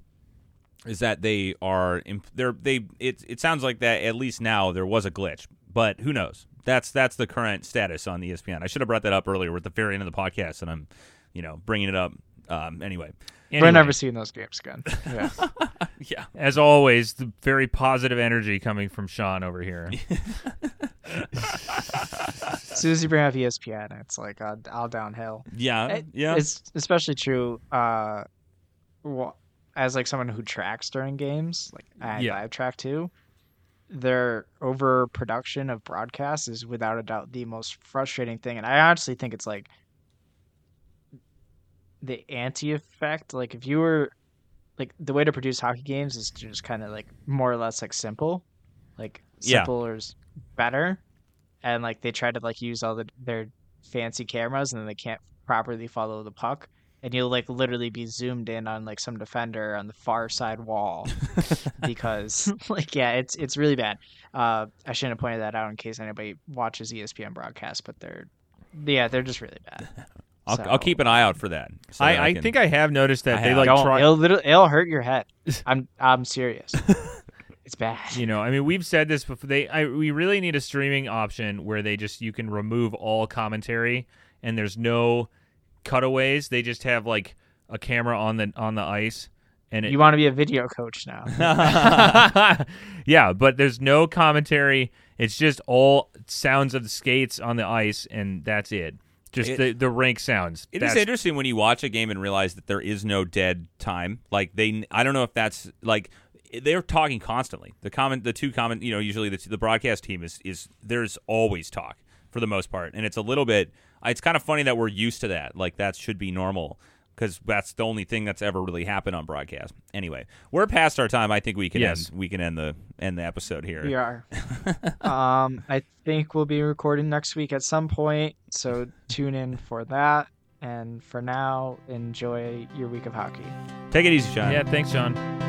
is that they are imp- they're they it it sounds like that at least now there was a glitch, but who knows? That's that's the current status on E S P N. I should have brought that up earlier. We're at the very end of the podcast, and I'm you know bringing it up. Um, anyway, We're Anyway. never seeing those games again. Yeah. yeah. As always, the very positive energy coming from Sean over here. As soon as you bring up E S P N, it's like uh, all downhill. Yeah, It- yeah. It's especially true uh, wh- as like someone who tracks during games. Like I, Yeah. I track too. Their overproduction of broadcasts is without a doubt the most frustrating thing, and I honestly think it's like the anti-effect. Like if you were like the way to produce hockey games is to just kind of like more or less like simple, like Yeah. simple or s- better, and like they try to like use all the their fancy cameras and then they can't properly follow the puck, and you'll like literally be zoomed in on like some defender on the far side wall because like yeah it's it's really bad. uh I shouldn't have pointed that out in case anybody watches E S P N broadcasts, but they're yeah they're just really bad. I'll, So- I'll keep an eye out for that. so that I, I can- think I have noticed that I they have. like Don't, try. it'll literally, it'll hurt your head. I'm I'm serious. It's bad. You know, I mean, we've said this before. They, I, we really need a streaming option where they just you can remove all commentary and there's no cutaways. They just have like a camera on the on the ice, and it, You want to be a video coach now? yeah, but there's no commentary. It's just all sounds of the skates on the ice, and that's it. Just It- the the rink sounds. It is That's- interesting when you watch a game and realize that there is no dead time. Like they, I don't know if that's like they're talking constantly. The comment, the two comment, you know, usually the the broadcast team is is there's always talk for the most part, and it's a little bit. It's kind of funny that we're used to that. Like that should be normal because that's the only thing that's ever really happened on broadcast. Anyway, we're past our time. I think we can Yes. end we can end the end the episode here. We are. um, I think we'll be recording next week at some point, so tune in for that. And for now, enjoy your week of hockey. Take it easy, Sean. Yeah, thanks, Sean.